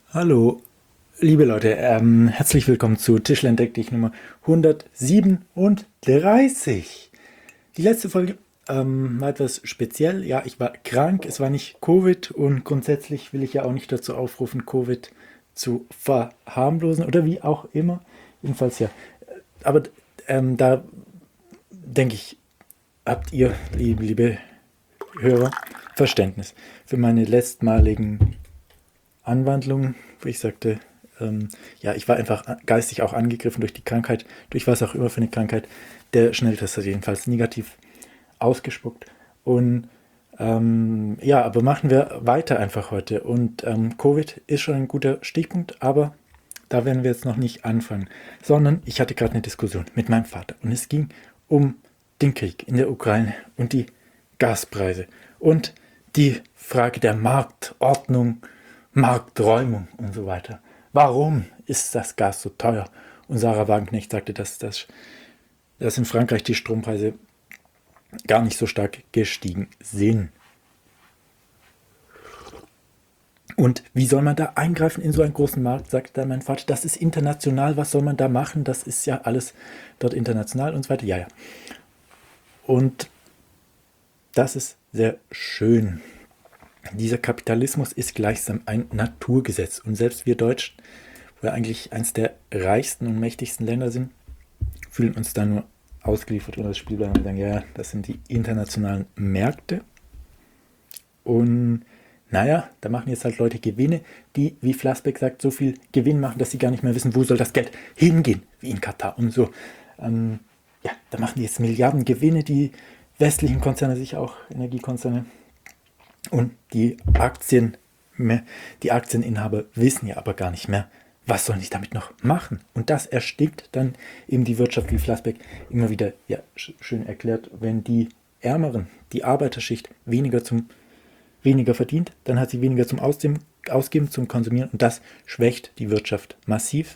Hallo, liebe Leute, herzlich willkommen zu Tischler entdeck dich Nummer 137. Die letzte Folge war etwas speziell. Ja, ich war krank, es war nicht Covid und grundsätzlich will ich ja auch nicht dazu aufrufen, Covid zu verharmlosen oder wie auch immer. Jedenfalls ja. Aber da denke ich, habt ihr, liebe Hörer, Verständnis für meine letztmaligen Anwandlung, wo ich sagte, ja, ich war einfach geistig auch angegriffen durch die Krankheit, durch was auch immer für eine Krankheit. Der Schnelltest hat jedenfalls negativ ausgespuckt. Und ja, aber machen wir weiter einfach heute. Und Covid ist schon ein guter Stichpunkt, aber da werden wir jetzt noch nicht anfangen, sondern ich hatte gerade eine Diskussion mit meinem Vater und es ging um den Krieg in der Ukraine und die Gaspreise und die Frage der Marktordnung, Markträumung und so weiter. Warum ist das Gas so teuer? Und Sarah Wagenknecht sagte, dass in Frankreich die Strompreise gar nicht so stark gestiegen sind. Und wie soll man da eingreifen in so einen großen Markt, sagt dann mein Vater. Das ist international, was soll man da machen? Das ist ja alles dort international und so weiter. Ja, ja. Und das ist sehr schön. Dieser Kapitalismus ist gleichsam ein Naturgesetz. Und selbst wir Deutschen, wo wir eigentlich eines der reichsten und mächtigsten Länder sind, fühlen uns da nur ausgeliefert unter das Spielplan und sagen, ja, das sind die internationalen Märkte. Und naja, da machen jetzt halt Leute Gewinne, die, wie Flassbeck sagt, so viel Gewinn machen, dass sie gar nicht mehr wissen, wo soll das Geld hingehen, wie in Katar und so. Ja, da machen die jetzt Milliarden Gewinne, die westlichen Konzerne, sich auch Energiekonzerne. Und die Aktieninhaber wissen ja aber gar nicht mehr, was sollen die damit noch machen. Und das erstickt dann eben die Wirtschaft, wie Flassbeck immer wieder ja, schön erklärt, wenn die Ärmeren, die Arbeiterschicht weniger verdient, dann hat sie weniger zum Ausgeben, zum Konsumieren und das schwächt die Wirtschaft massiv,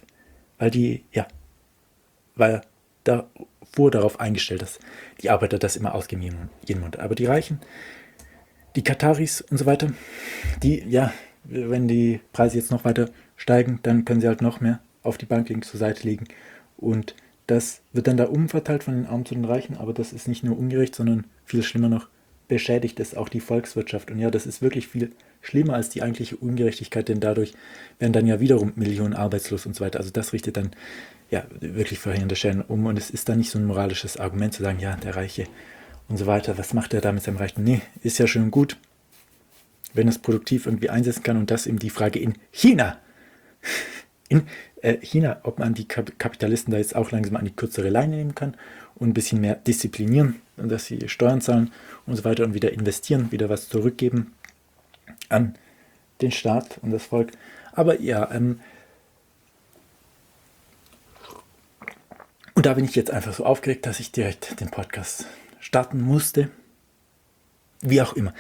weil da wurde darauf eingestellt, dass die Arbeiter das immer ausgeben jeden Monat. Aber die Reichen, die Kataris und so weiter, die, ja, wenn die Preise jetzt noch weiter steigen, dann können sie halt noch mehr auf die Bank legen, zur Seite legen. Und das wird dann da umverteilt von den Armen zu den Reichen, aber das ist nicht nur ungerecht, sondern viel schlimmer noch, beschädigt es auch die Volkswirtschaft. Und ja, das ist wirklich viel schlimmer als die eigentliche Ungerechtigkeit, denn dadurch werden dann ja wiederum Millionen arbeitslos und so weiter. Also das richtet dann ja wirklich verheerende Schäden um und es ist dann nicht so ein moralisches Argument zu sagen, ja, der Reiche und so weiter, was macht er da mit seinem Reichtum? Nee, ist ja schön und gut, wenn es produktiv irgendwie einsetzen kann und das eben die Frage in China. In China, ob man die Kapitalisten da jetzt auch langsam an die kürzere Leine nehmen kann und ein bisschen mehr disziplinieren, dass sie Steuern zahlen und so weiter und wieder investieren, wieder was zurückgeben an den Staat und das Volk. Aber ja, und da bin ich jetzt einfach so aufgeregt, dass ich direkt den Podcast starten musste. Wie auch immer.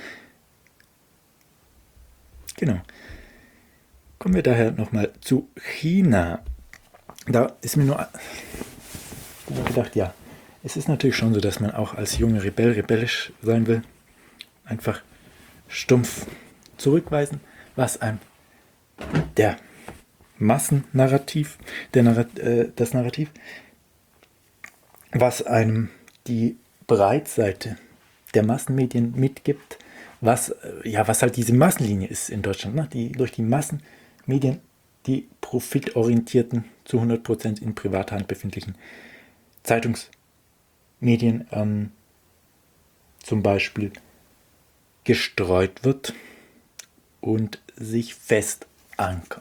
Genau. Kommen wir daher nochmal zu China. Da ist mir nur gedacht, ja, es ist natürlich schon so, dass man auch als junger rebellisch sein will. Einfach stumpf zurückweisen, was einem der Massennarrativ, das Narrativ, was einem die Breitseite der Massenmedien mitgibt, was halt diese Massenlinie ist in Deutschland, ne? Die durch die Massenmedien die profitorientierten, zu 100% in privater Hand befindlichen Zeitungsmedien zum Beispiel gestreut wird und sich fest ankert.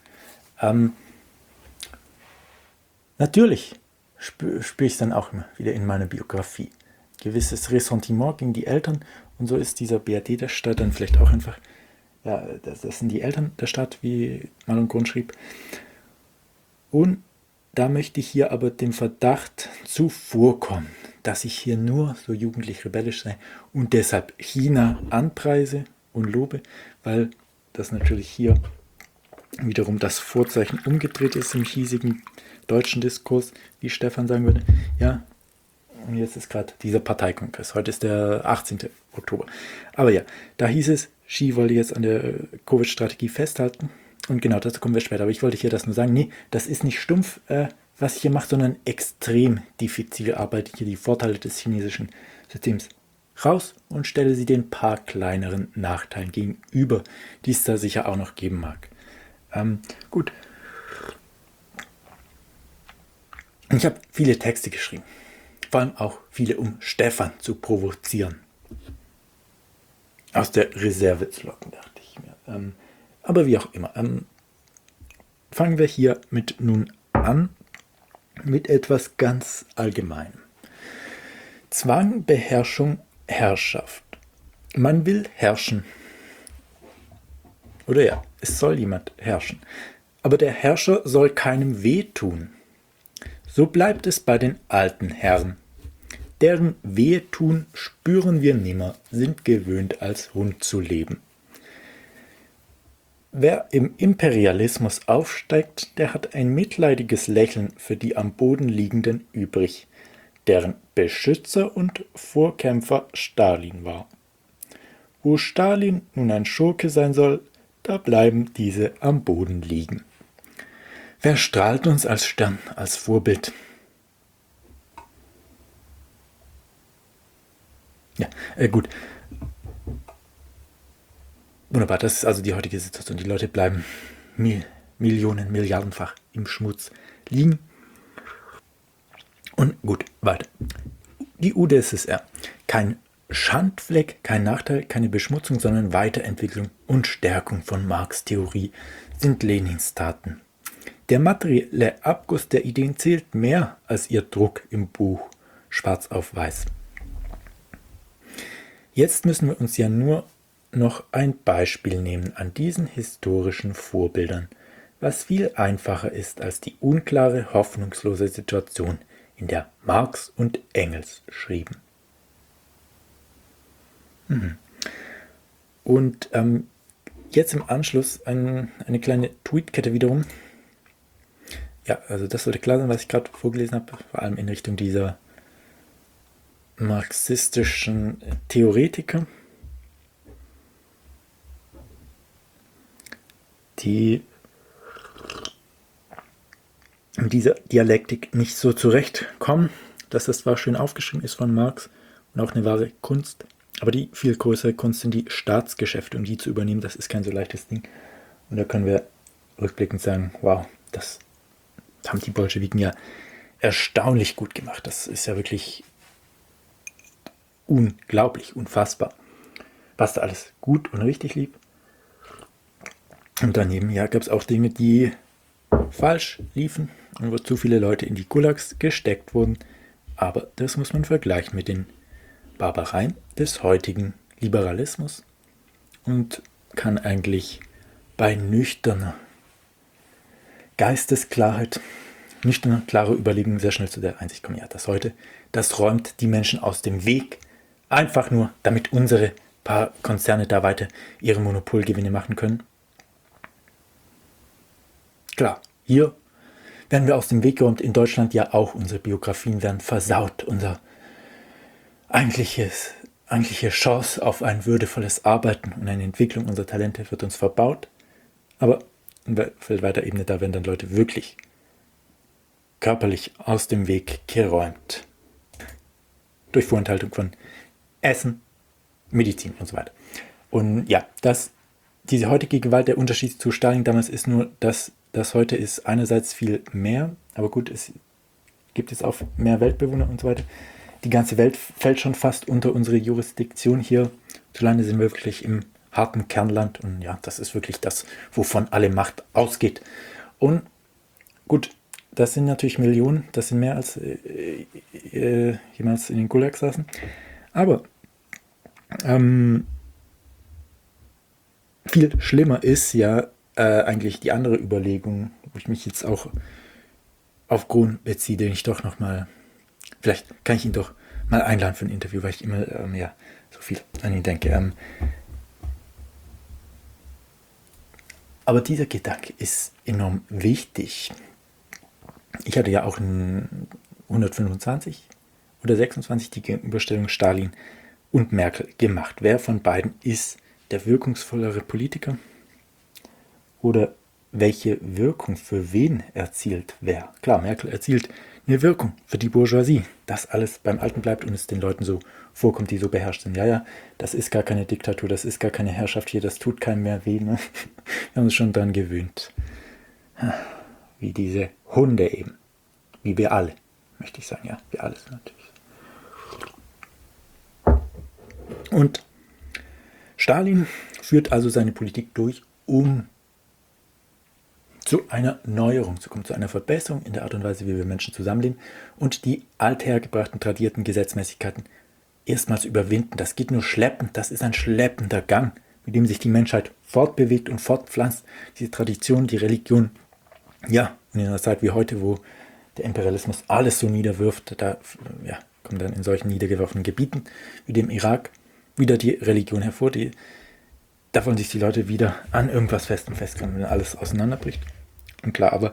Natürlich spüre ich es dann auch immer wieder in meiner Biografie. Gewisses Ressentiment gegen die Eltern und so ist dieser BRD der Stadt dann vielleicht auch einfach, ja, das sind die Eltern der Stadt, wie Malon Grund schrieb. Und da möchte ich hier aber dem Verdacht zuvorkommen, dass ich hier nur so jugendlich rebellisch sei und deshalb China anpreise und lobe, weil das natürlich hier wiederum das Vorzeichen umgedreht ist im hiesigen deutschen Diskurs, wie Stefan sagen würde. Ja, und jetzt ist gerade dieser Parteikongress. Heute ist der 18. Oktober. Aber ja, da hieß es, Xi wollte jetzt an der Covid-Strategie festhalten Und genau, dazu kommen wir später. Aber ich wollte hier das nur sagen. Nee, das ist nicht stumpf, was ich hier mache, sondern extrem diffizil arbeite ich hier die Vorteile des chinesischen Systems raus und stelle sie den paar kleineren Nachteilen gegenüber, die es da sicher auch noch geben mag. Gut. Ich habe viele Texte geschrieben. Vor allem auch viele, um Stefan zu provozieren. Aus der Reserve zu locken, dachte ich mir. Aber wie auch immer. Fangen wir hier mit nun an mit etwas ganz Allgemeinem. Zwang, Beherrschung, Herrschaft. Man will herrschen. Oder ja, es soll jemand herrschen. Aber der Herrscher soll keinem wehtun. So bleibt es bei den alten Herren. Deren Wehtun spüren wir nimmer, sind gewöhnt als Hund zu leben. Wer im Imperialismus aufsteigt, der hat ein mitleidiges Lächeln für die am Boden liegenden übrig, deren Beschützer und Vorkämpfer Stalin war. Wo Stalin nun ein Schurke sein soll, da bleiben diese am Boden liegen. Wer strahlt uns als Stern, als Vorbild? Ja, gut. Wunderbar, das ist also die heutige Situation. Die Leute bleiben Millionen, Milliardenfach im Schmutz liegen. Und gut, weiter. Die UdSSR. Kein Schandfleck, kein Nachteil, keine Beschmutzung, sondern Weiterentwicklung und Stärkung von Marx' Theorie sind Lenins Taten. Der materielle Abguss der Ideen zählt mehr als ihr Druck im Buch, schwarz auf weiß. Jetzt müssen wir uns ja nur noch ein Beispiel nehmen an diesen historischen Vorbildern, was viel einfacher ist als die unklare, hoffnungslose Situation, in der Marx und Engels schrieben. Und jetzt im Anschluss eine kleine Tweetkette wiederum. Ja, also das sollte klar sein, was ich gerade vorgelesen habe, vor allem in Richtung dieser marxistischen Theoretiker, die mit dieser Dialektik nicht so zurechtkommen, dass das zwar schön aufgeschrieben ist von Marx und auch eine wahre Kunst, aber die viel größere Kunst sind die Staatsgeschäfte, um die zu übernehmen, das ist kein so leichtes Ding. Und da können wir rückblickend sagen, wow, das haben die Bolschewiken ja erstaunlich gut gemacht. Das ist ja wirklich unglaublich, unfassbar, was da alles gut und richtig lief. Und daneben ja, gab es auch Dinge, die falsch liefen und wo zu viele Leute in die Gulags gesteckt wurden. Aber das muss man vergleichen mit den Barbareien des heutigen Liberalismus und kann eigentlich bei nüchterner Geistesklarheit, nüchterner, klare Überlegung sehr schnell zu der Einsicht kommen, ja, das heute, das räumt die Menschen aus dem Weg, einfach nur, damit unsere paar Konzerne da weiter ihre Monopolgewinne machen können. Klar, hier werden wir aus dem Weg geräumt, in Deutschland ja auch, unsere Biografien werden versaut, unser eigentliche Chance auf ein würdevolles Arbeiten und eine Entwicklung unserer Talente wird uns verbaut, aber in weltweiter Ebene, da werden dann Leute wirklich körperlich aus dem Weg geräumt. Durch Vorenthaltung von Essen, Medizin und so weiter. Und ja, diese heutige Gewalt, der Unterschied zu Stalin damals ist nur, dass das heute ist einerseits viel mehr, aber gut, es gibt jetzt auch mehr Weltbewohner und so weiter. Die ganze Welt fällt schon fast unter unsere Jurisdiktion hier. Solange sind wir wirklich im harten Kernland und ja, das ist wirklich das, wovon alle Macht ausgeht. Und gut, das sind natürlich Millionen, das sind mehr als jemals in den Gulags saßen. Aber viel schlimmer ist ja eigentlich die andere Überlegung, wo ich mich jetzt auch auf Grun beziehe, den ich doch nochmal, vielleicht kann ich ihn doch mal einladen für ein Interview, weil ich immer so viel an ihn denke. Aber dieser Gedanke ist enorm wichtig. Ich hatte ja auch in 125 oder 26 die Gegenüberstellung Stalin und Merkel gemacht. Wer von beiden ist der wirkungsvollere Politiker? Oder welche Wirkung für wen erzielt wer. Klar, Merkel erzielt eine Wirkung für die Bourgeoisie, dass alles beim Alten bleibt und es den Leuten so vorkommt, die so beherrscht sind. Ja, ja, das ist gar keine Diktatur, das ist gar keine Herrschaft hier, das tut keinem mehr weh. Ne? Wir haben uns schon dran gewöhnt. Wie diese Hunde eben. Wie wir alle, möchte ich sagen. Ja, wir alle sind natürlich. Und Stalin führt also seine Politik durch, um zu einer Neuerung zu kommen, zu einer Verbesserung in der Art und Weise, wie wir Menschen zusammenleben und die althergebrachten, tradierten Gesetzmäßigkeiten erstmals überwinden. Das geht nur schleppend, das ist ein schleppender Gang, mit dem sich die Menschheit fortbewegt und fortpflanzt. Diese Tradition, die Religion, ja, in einer Zeit wie heute, wo der Imperialismus alles so niederwirft, da kommt dann in solchen niedergeworfenen Gebieten wie dem Irak wieder die Religion hervor, da wollen sich die Leute wieder an irgendwas Festem festklammern, wenn alles auseinanderbricht. Und klar, aber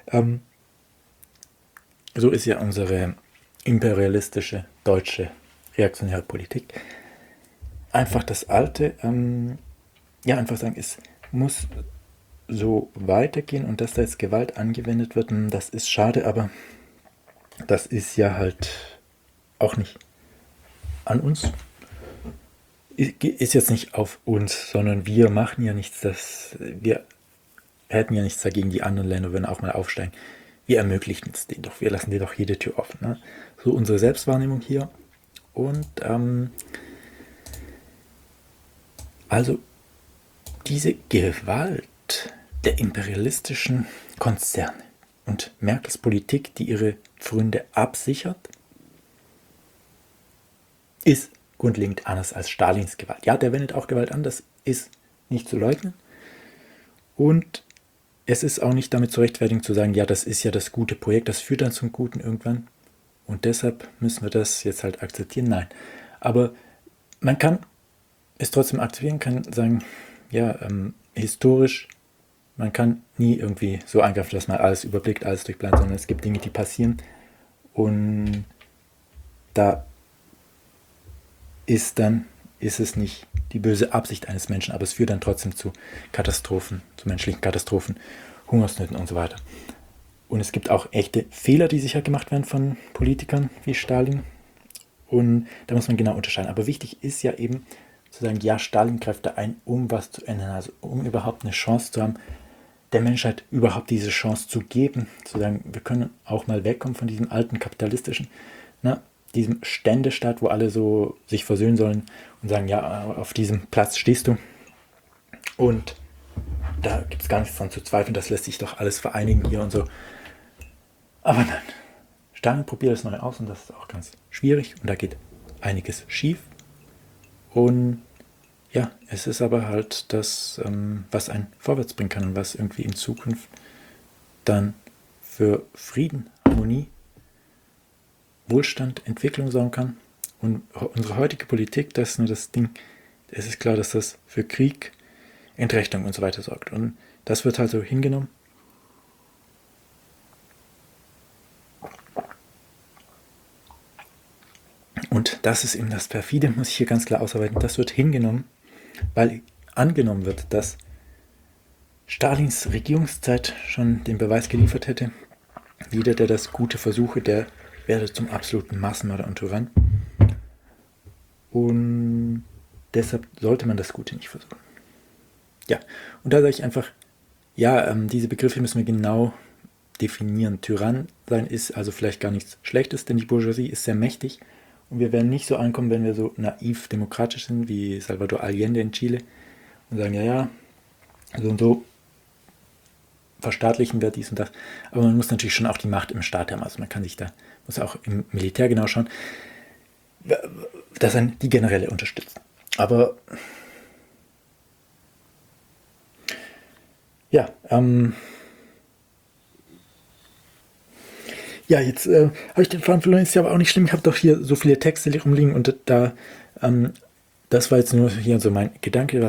so ist ja unsere imperialistische deutsche reaktionäre Politik. Einfach das Alte, einfach sagen, es muss so weitergehen und dass da jetzt Gewalt angewendet wird, das ist schade, aber das ist ja halt auch nicht an uns. Ist jetzt nicht auf uns, sondern wir machen ja nichts, wir hätten ja nichts dagegen, die anderen Länder würden auch mal aufsteigen. Wir ermöglichen es denen doch, wir lassen dir doch jede Tür offen. Ne? So unsere Selbstwahrnehmung hier. Und also diese Gewalt der imperialistischen Konzerne und Merkels Politik, die ihre Pfründe absichert, ist grundlegend anders als Stalins Gewalt. Ja, der wendet auch Gewalt an, das ist nicht zu leugnen. Und es ist auch nicht damit zu rechtfertigen zu sagen, ja, das ist ja das gute Projekt, das führt dann zum Guten irgendwann. Und deshalb müssen wir das jetzt halt akzeptieren. Nein. Aber man kann es trotzdem akzeptieren, kann sagen, ja, historisch, man kann nie irgendwie so eingreifen, dass man alles überblickt, alles durchplant, sondern es gibt Dinge, die passieren. Und da ist es nicht die böse Absicht eines Menschen, aber es führt dann trotzdem zu Katastrophen, zu menschlichen Katastrophen, Hungersnöten und so weiter. Und es gibt auch echte Fehler, die sicher gemacht werden von Politikern wie Stalin. Und da muss man genau unterscheiden. Aber wichtig ist ja eben zu sagen, ja, Stalin greift da ein, um was zu ändern, also um überhaupt eine Chance zu haben, der Menschheit überhaupt diese Chance zu geben, zu sagen, wir können auch mal wegkommen von diesem alten kapitalistischen, diesem Ständestaat, wo alle so sich versöhnen sollen und sagen, ja, auf diesem Platz stehst du. Und da gibt es gar nichts dran zu zweifeln, das lässt sich doch alles vereinigen hier und so. Aber nein, Stalin probiert das neu aus und das ist auch ganz schwierig und da geht einiges schief. Und ja, es ist aber halt das, was einen vorwärts bringen kann und was irgendwie in Zukunft dann für Frieden, Harmonie, Wohlstand, Entwicklung sorgen kann. Und unsere heutige Politik, das ist nur das Ding, es ist klar, dass das für Krieg, Entrechtung und so weiter sorgt. Und das wird halt so hingenommen. Und das ist eben das Perfide, muss ich hier ganz klar ausarbeiten. Das wird hingenommen, weil angenommen wird, dass Stalins Regierungszeit schon den Beweis geliefert hätte, jeder, der das Gute versuche, der werde zum absoluten Massenmörder und Tyrann. Und deshalb sollte man das Gute nicht versuchen. Ja, und da sage ich einfach, ja, diese Begriffe müssen wir genau definieren. Tyrann sein ist also vielleicht gar nichts Schlechtes, denn die Bourgeoisie ist sehr mächtig und wir werden nicht so ankommen, wenn wir so naiv demokratisch sind wie Salvador Allende in Chile und sagen, ja, so und so verstaatlichen wir dies und das. Aber man muss natürlich schon auch die Macht im Staat haben. Also man kann sich da, muss auch im Militär genau schauen, dass dann die Generäle unterstützen. Aber ja, jetzt habe ich den Faden verloren, ist ja aber auch nicht schlimm. Ich habe doch hier so viele Texte rumliegen und da, das war jetzt nur hier so mein Gedanke,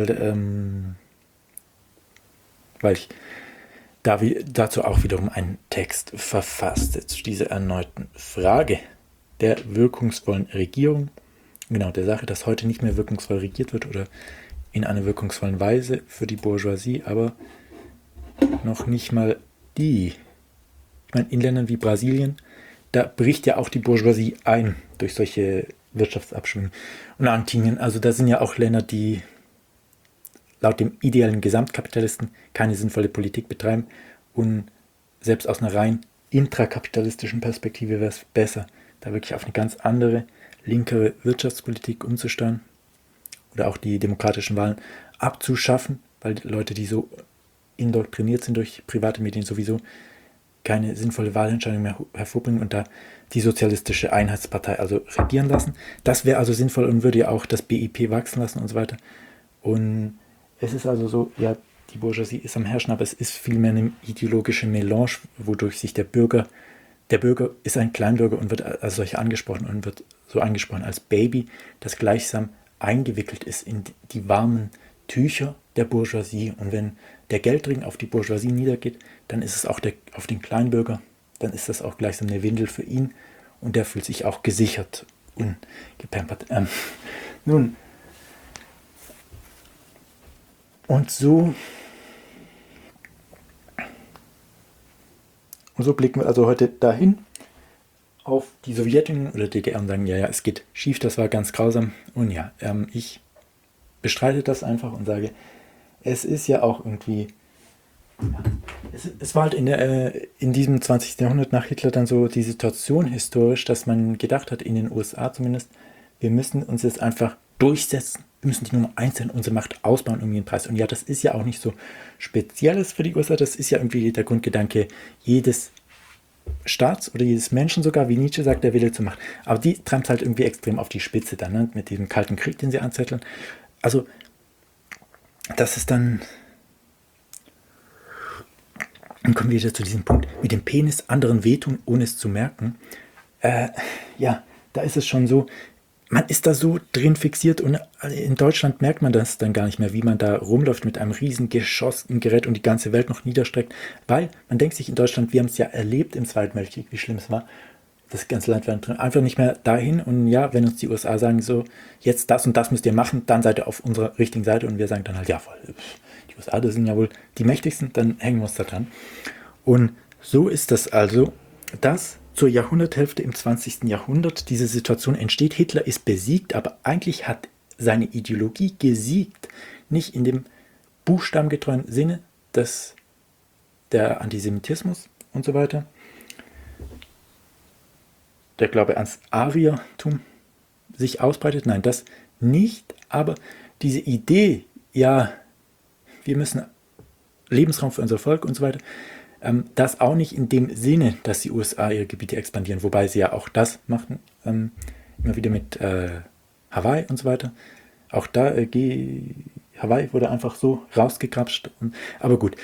weil ich dazu auch wiederum einen Text verfasste zu dieser erneuten Frage der wirkungsvollen Regierung, genau der Sache, dass heute nicht mehr wirkungsvoll regiert wird oder in einer wirkungsvollen Weise für die Bourgeoisie, aber noch nicht mal die. Ich meine, in Ländern wie Brasilien, da bricht ja auch die Bourgeoisie ein durch solche Wirtschaftsabschwünge. Und Argentinien, also da sind ja auch Länder, die laut dem ideellen Gesamtkapitalisten keine sinnvolle Politik betreiben. Und selbst aus einer rein intrakapitalistischen Perspektive wäre es besser, da wirklich auf eine ganz andere, linkere Wirtschaftspolitik umzusteuern oder auch die demokratischen Wahlen abzuschaffen, weil die Leute, die so indoktriniert sind durch private Medien, sowieso keine sinnvolle Wahlentscheidung mehr hervorbringen und da die sozialistische Einheitspartei also regieren lassen. Das wäre also sinnvoll und würde ja auch das BIP wachsen lassen und so weiter. Und es ist also so, ja, die Bourgeoisie ist am Herrschen, aber es ist vielmehr eine ideologische Melange, wodurch sich der Bürger ist ein Kleinbürger und wird als solcher angesprochen und wird so angesprochen als Baby, das gleichsam eingewickelt ist in die warmen Tücher der Bourgeoisie. Und wenn der Geldring auf die Bourgeoisie niedergeht, dann ist es auch auf den Kleinbürger, dann ist das auch gleichsam eine Windel für ihn und der fühlt sich auch gesichert und gepampert. Nun, und so blicken wir also heute dahin auf die Sowjetunion oder DDR und sagen, ja, es geht schief, das war ganz grausam. Und ja, ich bestreite das einfach und sage, es ist ja auch irgendwie, ja, es war halt in diesem 20. Jahrhundert nach Hitler dann so die Situation historisch, dass man gedacht hat, in den USA zumindest, wir müssen uns jetzt einfach durchsetzen, wir müssen die Nummer 1 sein, unsere Macht ausbauen um jeden Preis. Und ja, das ist ja auch nicht so Spezielles für die USA, das ist ja irgendwie der Grundgedanke jedes Staats oder jedes Menschen sogar, wie Nietzsche sagt, der Wille zur Macht. Aber die treibt halt irgendwie extrem auf die Spitze dann, ne? Mit diesem kalten Krieg, den sie anzetteln. Also, das ist dann kommen wir wieder zu diesem Punkt, mit dem Penis anderen wehtun, ohne es zu merken. Ja, da ist es schon so, man ist da so drin fixiert und in Deutschland merkt man das dann gar nicht mehr, wie man da rumläuft mit einem riesen geschossenen Gerät und die ganze Welt noch niederstreckt, weil man denkt sich in Deutschland, wir haben es ja erlebt im Zweiten Weltkrieg, wie schlimm es war, das ganze Land war drin, einfach nicht mehr dahin und ja, wenn uns die USA sagen so, jetzt das und das müsst ihr machen, dann seid ihr auf unserer richtigen Seite und wir sagen dann halt, ja voll, die USA, das sind ja wohl die mächtigsten, dann hängen wir uns da dran. Und so ist das also, dass zur Jahrhunderthälfte im 20. Jahrhundert diese Situation entsteht. Hitler ist besiegt, aber eigentlich hat seine Ideologie gesiegt. Nicht in dem buchstabengetreuen Sinne der Antisemitismus und so weiter, der Glaube ans Ariertum sich ausbreitet. Nein, das nicht, aber diese Idee, ja, wir müssen Lebensraum für unser Volk und so weiter, das auch nicht in dem Sinne, dass die USA ihre Gebiete expandieren, wobei sie ja auch das machen, immer wieder mit Hawaii und so weiter. Auch da, Hawaii wurde einfach so rausgekrapscht. Aber gut.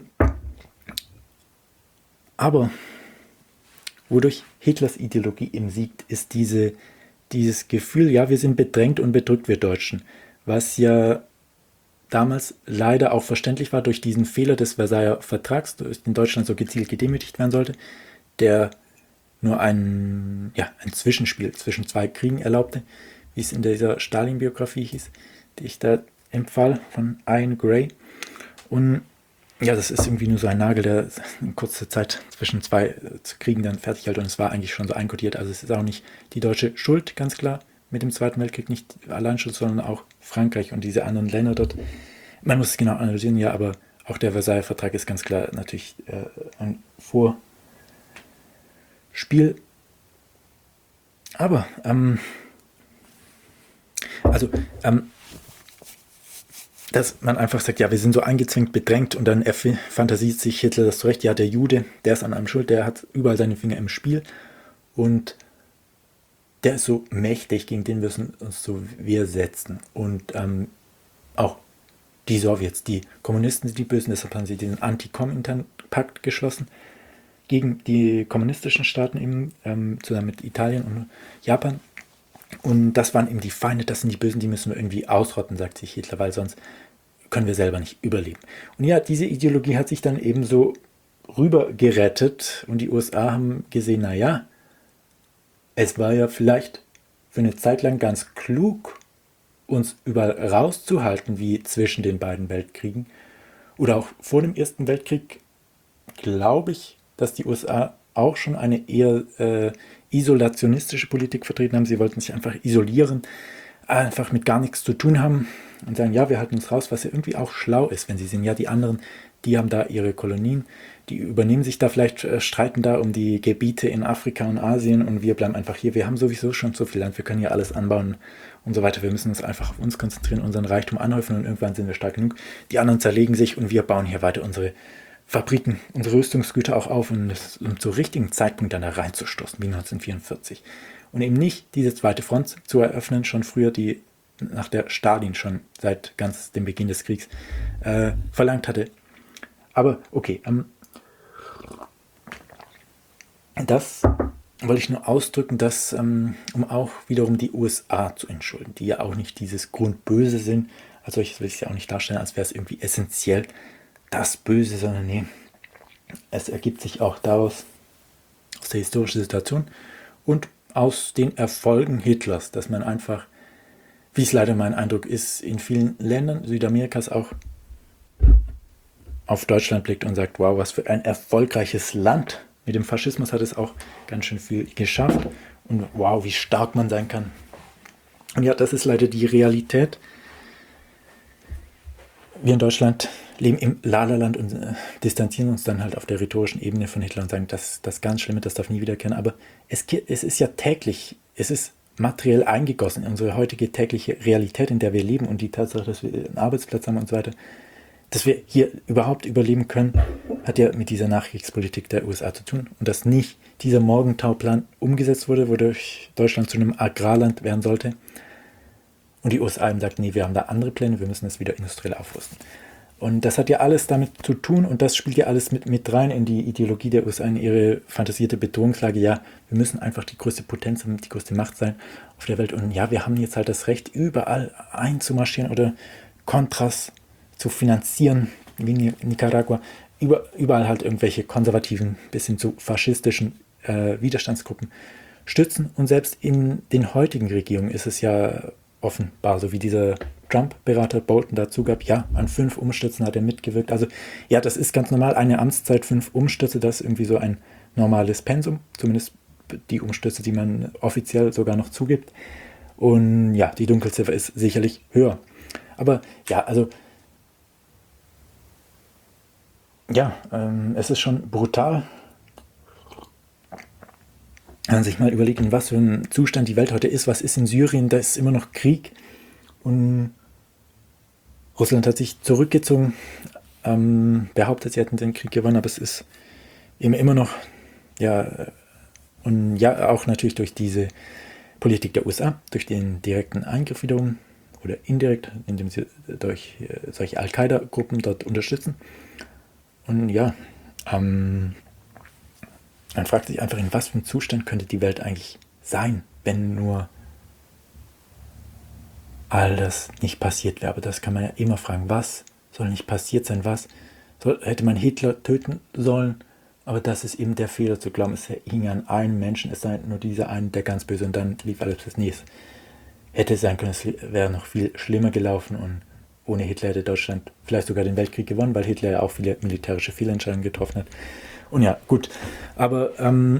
Aber wodurch Hitlers Ideologie eben siegt, ist dieses Gefühl, ja, wir sind bedrängt und bedrückt, wir Deutschen. Was ja damals leider auch verständlich war durch diesen Fehler des Versailler Vertrags, durch den Deutschland so gezielt gedemütigt werden sollte, der nur ein Zwischenspiel zwischen zwei Kriegen erlaubte, wie es in dieser Stalin-Biografie hieß, die ich da empfahl, von Ian Gray. Und ja, das ist irgendwie nur so ein Nagel, der in kurzer Zeit zwischen zwei Kriegen dann fertig hält und es war eigentlich schon so einkodiert. Also es ist auch nicht die deutsche Schuld, ganz klar, mit dem Zweiten Weltkrieg, nicht allein Schuld, sondern auch Frankreich und diese anderen Länder dort. Man muss es genau analysieren, ja, aber auch der Versailler Vertrag ist ganz klar natürlich ein Vorspiel. Aber, dass man einfach sagt, ja, wir sind so eingezwängt, bedrängt und dann fantasiert sich Hitler das zurecht, ja, der Jude, der ist an einem schuld, der hat überall seine Finger im Spiel und der ist so mächtig, gegen den müssen uns so wir setzen. Und auch die Sowjets, die Kommunisten sind die Bösen, deshalb haben sie diesen Anti-Komintern-Pakt geschlossen gegen die kommunistischen Staaten eben, zusammen mit Italien und Japan. Und das waren eben die Feinde, das sind die Bösen, die müssen wir irgendwie ausrotten, sagt sich Hitler, weil sonst können wir selber nicht überleben. Und ja, diese Ideologie hat sich dann eben so rüber gerettet und die USA haben gesehen, naja, es war ja vielleicht für eine Zeit lang ganz klug, uns überall rauszuhalten, wie zwischen den beiden Weltkriegen. oder auch vor dem Ersten Weltkrieg, glaube ich, dass die USA auch schon eine eher isolationistische Politik vertreten haben. Sie wollten sich einfach isolieren, einfach mit gar nichts zu tun haben und sagen, ja, wir halten uns raus, was ja irgendwie auch schlau ist, wenn sie sehen, ja, die anderen, die haben da ihre Kolonien, die übernehmen sich da vielleicht, streiten da um die Gebiete in Afrika und Asien und wir bleiben einfach hier. Wir haben sowieso schon so viel Land, wir können hier alles anbauen und so weiter. Wir müssen uns einfach auf uns konzentrieren, unseren Reichtum anhäufen und irgendwann sind wir stark genug. Die anderen zerlegen sich und wir bauen hier weiter unsere Fabriken, unsere Rüstungsgüter auch auf und zur richtigen Zeitpunkt dann da reinzustoßen, wie 1944. Und eben nicht diese zweite Front zu eröffnen, schon früher, die nach der Stalin schon seit ganz dem Beginn des Kriegs verlangt hatte. Aber okay, das wollte ich nur ausdrücken, dass, um auch wiederum die USA zu entschuldigen, die ja auch nicht dieses Grundböse sind. Als solches will ich es ja auch nicht darstellen, als wäre es irgendwie essentiell das Böse, sondern nee, es ergibt sich auch daraus, aus der historischen Situation und aus den Erfolgen Hitlers, dass man einfach, wie es leider mein Eindruck ist, in vielen Ländern Südamerikas auch auf Deutschland blickt und sagt, wow, was für ein erfolgreiches Land. Mit dem Faschismus hat es auch ganz schön viel geschafft und wow, wie stark man sein kann. Und ja, das ist leider die Realität. Wir in Deutschland leben im Lala-Land und distanzieren uns dann halt auf der rhetorischen Ebene von Hitler und sagen, das ganz Schlimme, das darf nie wiederkehren. Aber es ist ja täglich, es ist materiell eingegossen in unsere heutige tägliche Realität, in der wir leben und die Tatsache, dass wir einen Arbeitsplatz haben und so weiter, dass wir hier überhaupt überleben können, hat ja mit dieser Nachkriegspolitik der USA zu tun und dass nicht dieser Morgenthau-Plan umgesetzt wurde, wodurch Deutschland zu einem Agrarland werden sollte und die USA eben sagt, nee, wir haben da andere Pläne, wir müssen das wieder industriell aufrüsten. Und das hat ja alles damit zu tun und das spielt ja alles mit rein in die Ideologie der USA, in ihre fantasierte Bedrohungslage. Ja, wir müssen einfach die größte Potenz und die größte Macht sein auf der Welt und ja, wir haben jetzt halt das Recht, überall einzumarschieren oder Kontras zu finanzieren, wie in Nicaragua, überall halt irgendwelche konservativen, bis hin zu faschistischen Widerstandsgruppen stützen. Und selbst in den heutigen Regierungen ist es ja offenbar, so wie dieser Trump-Berater Bolton dazu gab, ja, an 5 Umstürzen hat er mitgewirkt. Also ja, das ist ganz normal, eine Amtszeit, 5 Umstürze, das ist irgendwie so ein normales Pensum, zumindest die Umstürze, die man offiziell sogar noch zugibt. Und ja, die Dunkelziffer ist sicherlich höher. Aber ja, also ja, es ist schon brutal, wenn man sich mal überlegt, in was für einem Zustand die Welt heute ist. Was ist in Syrien? Da ist immer noch Krieg. Und Russland hat sich zurückgezogen, behauptet, sie hätten den Krieg gewonnen, aber es ist eben immer noch, ja, und ja, auch natürlich durch diese Politik der USA, durch den direkten Eingriff wiederum oder indirekt, indem sie durch solche Al-Qaida-Gruppen dort unterstützen. Und ja, man fragt sich einfach, in was für einem Zustand könnte die Welt eigentlich sein, wenn nur all das nicht passiert wäre. Aber das kann man ja immer fragen, was soll nicht passiert sein, hätte man Hitler töten sollen, aber das ist eben der Fehler zu glauben, es hing an einem Menschen, es sei nur dieser eine, der ganz böse und dann lief alles bis nächstes. Hätte sein können, es wäre noch viel schlimmer gelaufen und ohne Hitler hätte Deutschland vielleicht sogar den Weltkrieg gewonnen, weil Hitler ja auch viele militärische Fehlentscheidungen getroffen hat. Und ja, gut. Aber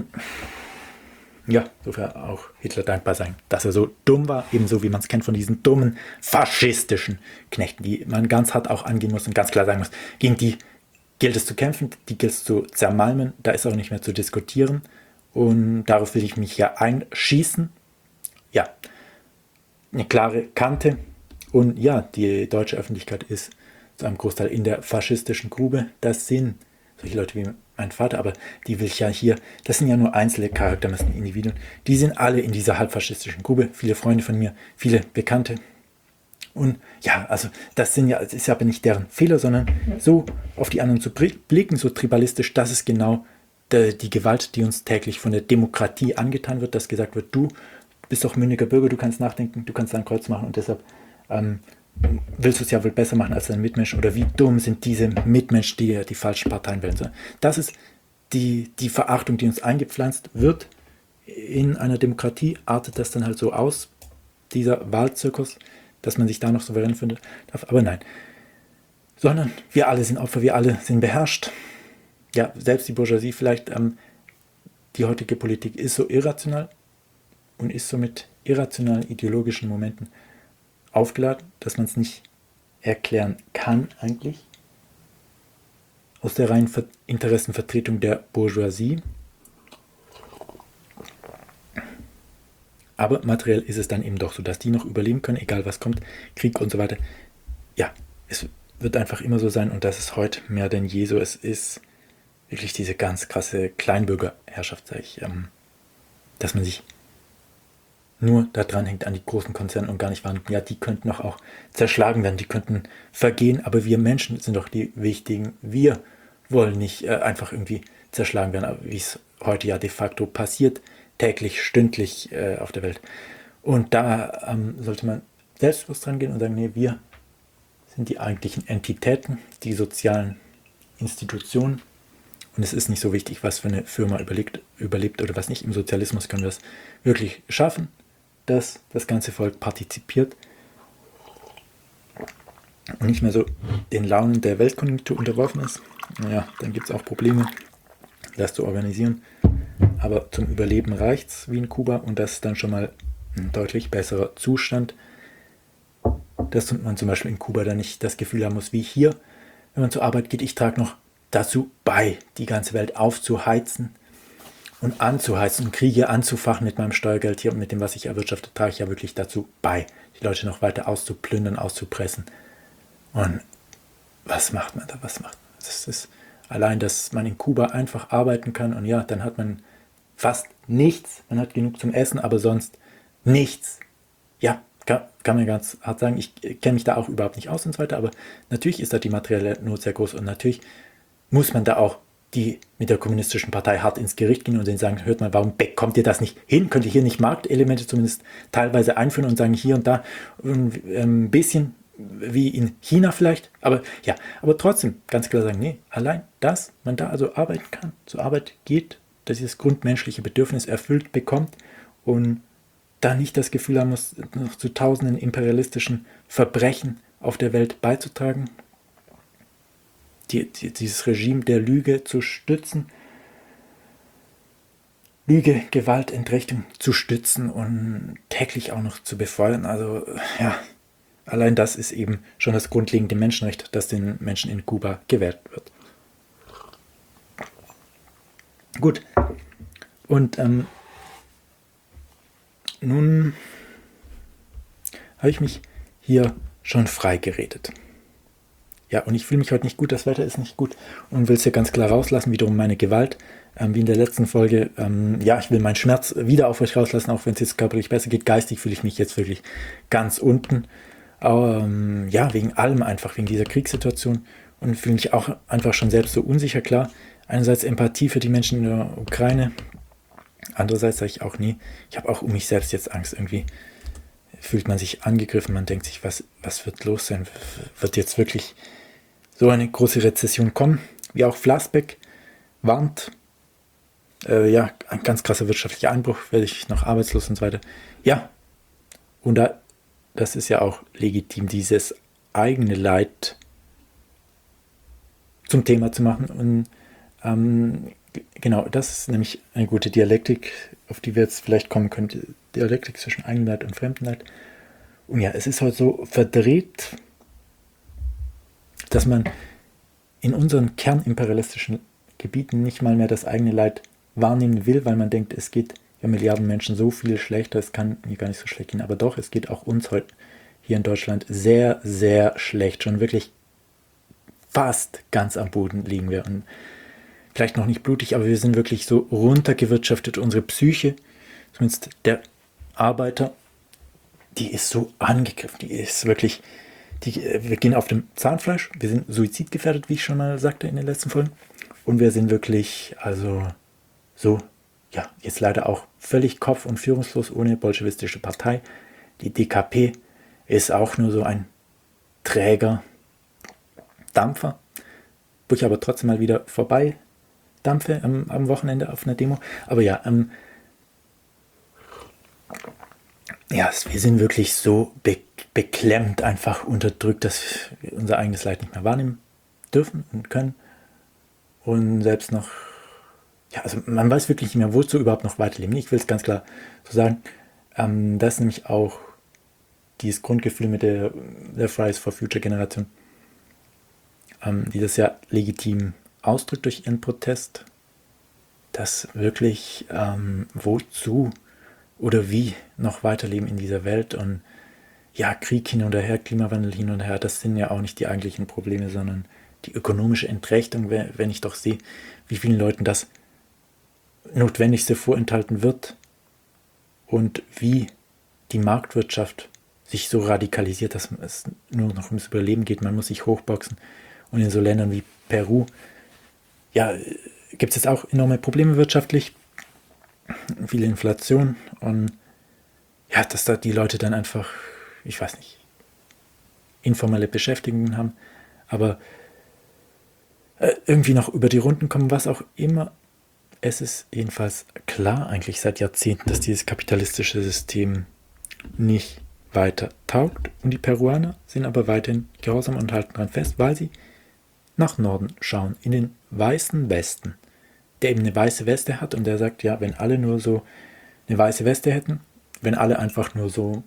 ja, sofern auch Hitler dankbar sein, dass er so dumm war, ebenso wie man es kennt von diesen dummen, faschistischen Knechten, die man ganz hart auch angehen muss und ganz klar sagen muss, gegen die gilt es zu kämpfen, die gilt es zu zermalmen, da ist auch nicht mehr zu diskutieren und darauf will ich mich ja einschießen. Ja, eine klare Kante. Und ja, die deutsche Öffentlichkeit ist zu einem Großteil in der faschistischen Grube. Das sind solche Leute wie mein Vater, aber die will ich ja hier, das sind ja nur einzelne charaktermäßige Individuen, die sind alle in dieser halbfaschistischen Grube. Viele Freunde von mir, viele Bekannte. Und ja, also das ist ja aber nicht deren Fehler, sondern so auf die anderen zu blicken, so tribalistisch, das ist genau die Gewalt, die uns täglich von der Demokratie angetan wird, dass gesagt wird, du bist doch mündiger Bürger, du kannst nachdenken, du kannst ein Kreuz machen und deshalb willst du es ja wohl besser machen als dein Mitmensch oder wie dumm sind diese Mitmenschen, die die falschen Parteien wählen. Das ist die Verachtung, die uns eingepflanzt wird. In einer Demokratie artet das dann halt so aus, dieser Wahlzirkus, dass man sich da noch souverän findet darf. Aber nein, sondern wir alle sind Opfer, wir alle sind beherrscht. Ja, selbst die Bourgeoisie vielleicht, die heutige Politik ist so irrational und ist so mit irrationalen ideologischen Momenten aufgeladen, dass man es nicht erklären kann eigentlich. Aus der reinen Interessenvertretung der Bourgeoisie. Aber materiell ist es dann eben doch so, dass die noch überleben können, egal was kommt, Krieg und so weiter. Ja, es wird einfach immer so sein und das ist heute mehr denn je so. Es ist wirklich diese ganz krasse Kleinbürgerherrschaft, sage ich, dass man sich nur da dran hängt an die großen Konzerne und gar nicht wahrnimmt, ja, die könnten doch auch zerschlagen werden, die könnten vergehen, aber wir Menschen sind doch die Wichtigen. Wir wollen nicht einfach irgendwie zerschlagen werden, wie es heute ja de facto passiert, täglich, stündlich auf der Welt. Und da sollte man selbstbewusst dran gehen und sagen, nee, wir sind die eigentlichen Entitäten, die sozialen Institutionen. Und es ist nicht so wichtig, was für eine Firma überlebt oder was nicht. Im Sozialismus können wir es wirklich schaffen, dass das ganze Volk partizipiert und nicht mehr so den Launen der Weltkonjunktur unterworfen ist. Naja, dann gibt es auch Probleme, das zu organisieren. Aber zum Überleben reicht es wie in Kuba und das ist dann schon mal ein deutlich besserer Zustand, dass man zum Beispiel in Kuba dann nicht das Gefühl haben muss, wie hier, wenn man zur Arbeit geht, ich trage noch dazu bei, die ganze Welt aufzuheizen und anzuheizen und Kriege anzufachen mit meinem Steuergeld hier und mit dem, was ich erwirtschafte, trage ich ja wirklich dazu bei, die Leute noch weiter auszuplündern, auszupressen. Und was macht man da? Was macht man? Das ist allein, dass man in Kuba einfach arbeiten kann und ja, dann hat man fast nichts. Man hat genug zum Essen, aber sonst nichts. Ja, kann man ganz hart sagen. Ich kenne mich da auch überhaupt nicht aus und so weiter, aber natürlich ist da die materielle Not sehr groß und natürlich muss man da auch die mit der kommunistischen Partei hart ins Gericht gehen und denen sagen, hört mal, warum bekommt ihr das nicht hin? Könnt ihr hier nicht Marktelemente zumindest teilweise einführen und sagen, hier und da ein bisschen wie in China vielleicht, aber ja, aber trotzdem ganz klar sagen, nee, allein, dass man da also arbeiten kann, zur Arbeit geht, dass dieses grundmenschliche Bedürfnis erfüllt bekommt und da nicht das Gefühl haben muss, noch zu tausenden imperialistischen Verbrechen auf der Welt beizutragen, dieses Regime der Lüge zu stützen, Lüge, Gewalt, Entrechtung zu stützen und täglich auch noch zu befeuern. Also ja, allein das ist eben schon das grundlegende Menschenrecht, das den Menschen in Kuba gewährt wird. Gut, und nun habe ich mich hier schon frei geredet. Ja, und ich fühle mich heute nicht gut, das Wetter ist nicht gut und will es hier ganz klar rauslassen, wiederum meine Gewalt, wie in der letzten Folge. Ja, ich will meinen Schmerz wieder auf euch rauslassen, auch wenn es jetzt körperlich besser geht. Geistig fühle ich mich jetzt wirklich ganz unten. Ja, wegen allem einfach, wegen dieser Kriegssituation und fühle mich auch einfach schon selbst so unsicher, klar. Einerseits Empathie für die Menschen in der Ukraine, andererseits sage ich auch, nee, ich habe auch um mich selbst jetzt Angst. Irgendwie fühlt man sich angegriffen, man denkt sich, was wird los sein? Wird jetzt wirklich so eine große Rezession kommen? Wie auch Flassbeck warnt, ja, ein ganz krasser wirtschaftlicher Einbruch, werde ich noch arbeitslos und so weiter. Ja, und das ist ja auch legitim, dieses eigene Leid zum Thema zu machen. Und genau, das ist nämlich eine gute Dialektik, auf die wir jetzt vielleicht kommen können. Dialektik zwischen Eigenleid und Fremdenleid. Und ja, es ist halt so verdreht, dass man in unseren kernimperialistischen Gebieten nicht mal mehr das eigene Leid wahrnehmen will, weil man denkt, es geht ja Milliarden Menschen so viel schlechter, es kann mir gar nicht so schlecht gehen. Aber doch, es geht auch uns heute hier in Deutschland sehr, sehr schlecht. Schon wirklich fast ganz am Boden liegen wir. Und vielleicht noch nicht blutig, aber wir sind wirklich so runtergewirtschaftet. Unsere Psyche, zumindest der Arbeiter, die ist so angegriffen. Die ist wirklich, wir gehen auf dem Zahnfleisch. Wir sind suizidgefährdet, wie ich schon mal sagte in den letzten Folgen. Und wir sind wirklich, also so, ja, jetzt leider auch völlig kopf- und führungslos ohne bolschewistische Partei. Die DKP ist auch nur so ein träger Dampfer, wo ich aber trotzdem mal wieder vorbei dampfe am Wochenende auf einer Demo. Aber ja, ja, wir sind wirklich so beklemmt einfach unterdrückt, dass wir unser eigenes Leid nicht mehr wahrnehmen dürfen und können. Und selbst noch, ja, also man weiß wirklich nicht mehr, wozu überhaupt noch weiterleben. Ich will es ganz klar so sagen. Das ist nämlich auch dieses Grundgefühl mit der Fridays for Future Generation, die das ja legitim ausdrückt durch ihren Protest, dass wirklich wozu oder wie noch weiterleben in dieser Welt. Und ja, Krieg hin und her, Klimawandel hin und her, das sind ja auch nicht die eigentlichen Probleme, sondern die ökonomische Entrechtung, wenn ich doch sehe, wie vielen Leuten das Notwendigste vorenthalten wird und wie die Marktwirtschaft sich so radikalisiert, dass es nur noch ums Überleben geht. Man muss sich hochboxen. Und in so Ländern wie Peru, ja, gibt es jetzt auch enorme Probleme wirtschaftlich, viele Inflation und ja, dass da die Leute dann einfach, ich weiß nicht, informelle Beschäftigungen haben, aber irgendwie noch über die Runden kommen, was auch immer. Es ist jedenfalls klar eigentlich seit Jahrzehnten, dass dieses kapitalistische System nicht weiter taugt und die Peruaner sind aber weiterhin gehorsam und halten daran fest, weil sie nach Norden schauen, in den weißen Westen, der eben eine weiße Weste hat und der sagt, ja, wenn alle nur so eine weiße Weste hätten, wenn alle einfach nur so,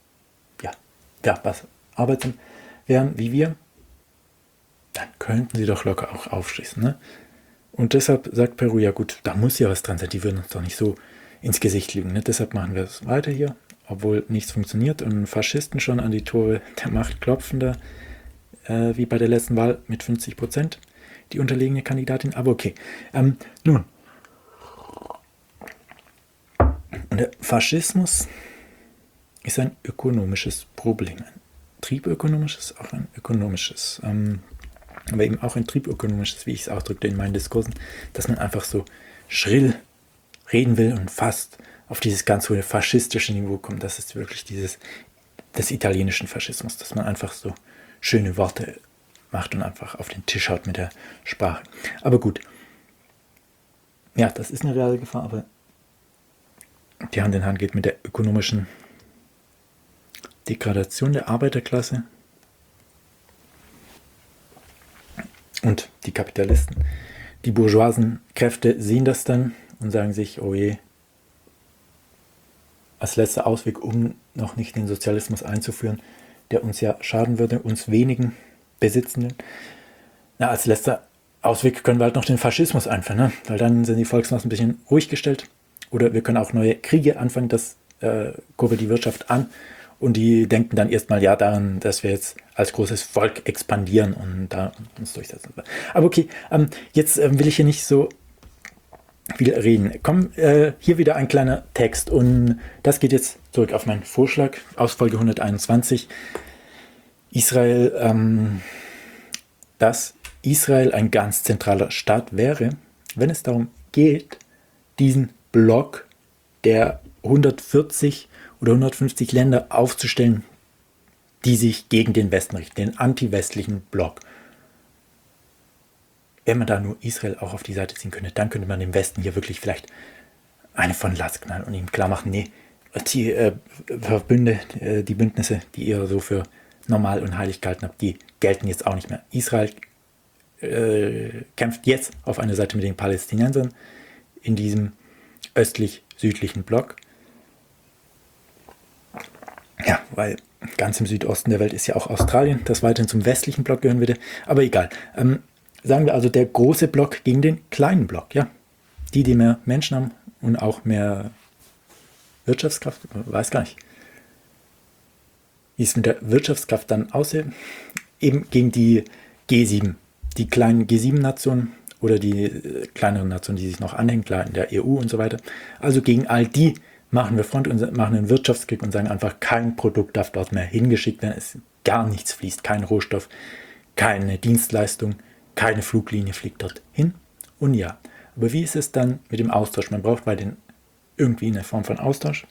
was arbeiten wären wie wir, dann könnten sie doch locker auch aufschließen. Ne? Und deshalb sagt Peru, ja gut, da muss ja was dran sein, die würden uns doch nicht so ins Gesicht lügen. Ne? Deshalb machen wir es weiter hier, obwohl nichts funktioniert und Faschisten schon an die Tore der Macht klopfen da, wie bei der letzten Wahl mit 50%, die unterlegene Kandidatin. Aber okay, nun. Und der Faschismus ist ein ökonomisches Problem. Ein triebökonomisches, auch ein ökonomisches. Aber eben auch ein triebökonomisches, wie ich es ausdrückte in meinen Diskursen, dass man einfach so schrill reden will und fast auf dieses ganz hohe faschistische Niveau kommt. Das ist wirklich des italienischen Faschismus, dass man einfach so schöne Worte macht und einfach auf den Tisch haut mit der Sprache. Aber gut, ja, das ist eine reale Gefahr, aber die Hand in Hand geht mit der ökonomischen Degradation der Arbeiterklasse und die Kapitalisten. Die bourgeoisen Kräfte sehen das dann und sagen sich, oh je, als letzter Ausweg, um noch nicht den Sozialismus einzuführen, der uns ja schaden würde, uns wenigen Besitzenden. Na, als letzter Ausweg können wir halt noch den Faschismus einführen, ne? Weil dann sind die Volksmassen ein bisschen ruhig gestellt. Oder wir können auch neue Kriege anfangen, das kurbelt die Wirtschaft an. Und die denken dann erstmal ja daran, dass wir jetzt als großes Volk expandieren und da uns durchsetzen. Aber okay, jetzt will ich hier nicht so viel reden. Komm, hier wieder ein kleiner Text und das geht jetzt zurück auf meinen Vorschlag aus Folge 121. Dass Israel ein ganz zentraler Staat wäre, wenn es darum geht, diesen Block der 140 oder 150 Länder aufzustellen, die sich gegen den Westen richten, den anti-westlichen Block. Wenn man da nur Israel auch auf die Seite ziehen könnte, dann könnte man dem Westen hier wirklich vielleicht eine von Last knallen und ihm klar machen, nee, die Verbünde, die Bündnisse, die ihr so für normal und heilig gehalten habt, die gelten jetzt auch nicht mehr. Israel kämpft jetzt auf einer Seite mit den Palästinensern in diesem östlich-südlichen Block. Ja, weil ganz im Südosten der Welt ist ja auch Australien, das weiterhin zum westlichen Block gehören würde. Aber egal. Sagen wir also der große Block gegen den kleinen Block. Ja? Die mehr Menschen haben und auch mehr Wirtschaftskraft, weiß gar nicht. Wie es mit der Wirtschaftskraft dann aussieht, eben gegen die G7, die kleinen G7-Nationen oder die kleineren Nationen, die sich noch anhängen, klar in der EU und so weiter. Also gegen all die machen wir Front und machen einen Wirtschaftskrieg und sagen einfach, kein Produkt darf dort mehr hingeschickt werden, es gar nichts fließt, kein Rohstoff, keine Dienstleistung, keine Fluglinie fliegt dort hin. Und ja, aber wie ist es dann mit dem Austausch? Man braucht bei den irgendwie eine Form von Austausch.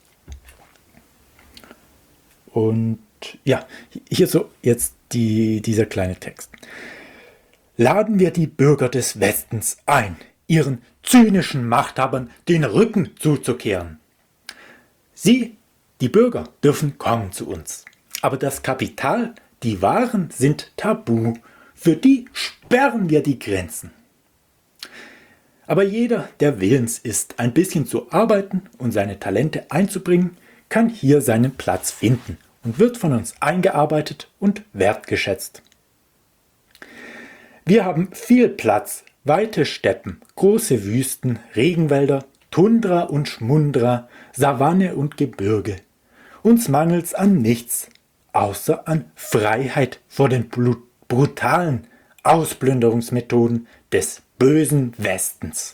Und ja, hier so jetzt dieser kleine Text. Laden wir die Bürger des Westens ein, ihren zynischen Machthabern den Rücken zuzukehren. Sie, die Bürger, dürfen kommen zu uns. Aber das Kapital, die Waren sind tabu. Für die sperren wir die Grenzen. Aber jeder, der willens ist, ein bisschen zu arbeiten und seine Talente einzubringen, kann hier seinen Platz finden und wird von uns eingearbeitet und wertgeschätzt. Wir haben viel Platz, weite Steppen, große Wüsten, Regenwälder, Tundra und Schmundra, Savanne und Gebirge. Uns mangelt's an nichts, außer an Freiheit vor den brutalen Ausplünderungsmethoden des bösen Westens.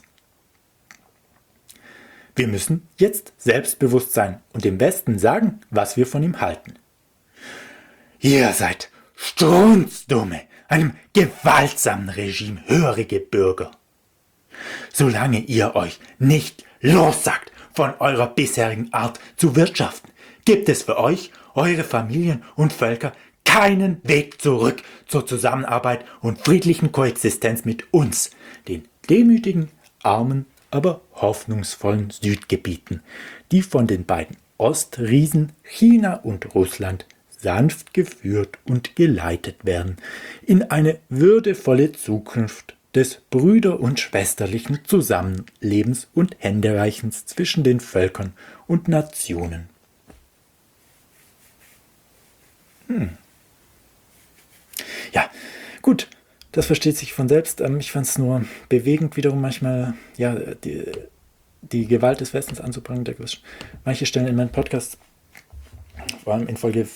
Wir müssen jetzt selbstbewusst sein und dem Westen sagen, was wir von ihm halten. Ihr seid strunzdumme, einem gewaltsamen Regime hörige Bürger. Solange ihr euch nicht lossagt von eurer bisherigen Art zu wirtschaften, gibt es für euch, eure Familien und Völker keinen Weg zurück zur Zusammenarbeit und friedlichen Koexistenz mit uns, den demütigen, armen, aber hoffnungsvollen Südgebieten, die von den beiden Ostriesen China und Russland sanft geführt und geleitet werden in eine würdevolle Zukunft des brüder- und schwesterlichen Zusammenlebens und Händereichens zwischen den Völkern und Nationen. Ja, gut, das versteht sich von selbst. Ich fand es nur bewegend, wiederum manchmal ja, die Gewalt des Westens anzubringen. Manche Stellen in meinem Podcast, vor allem in Folge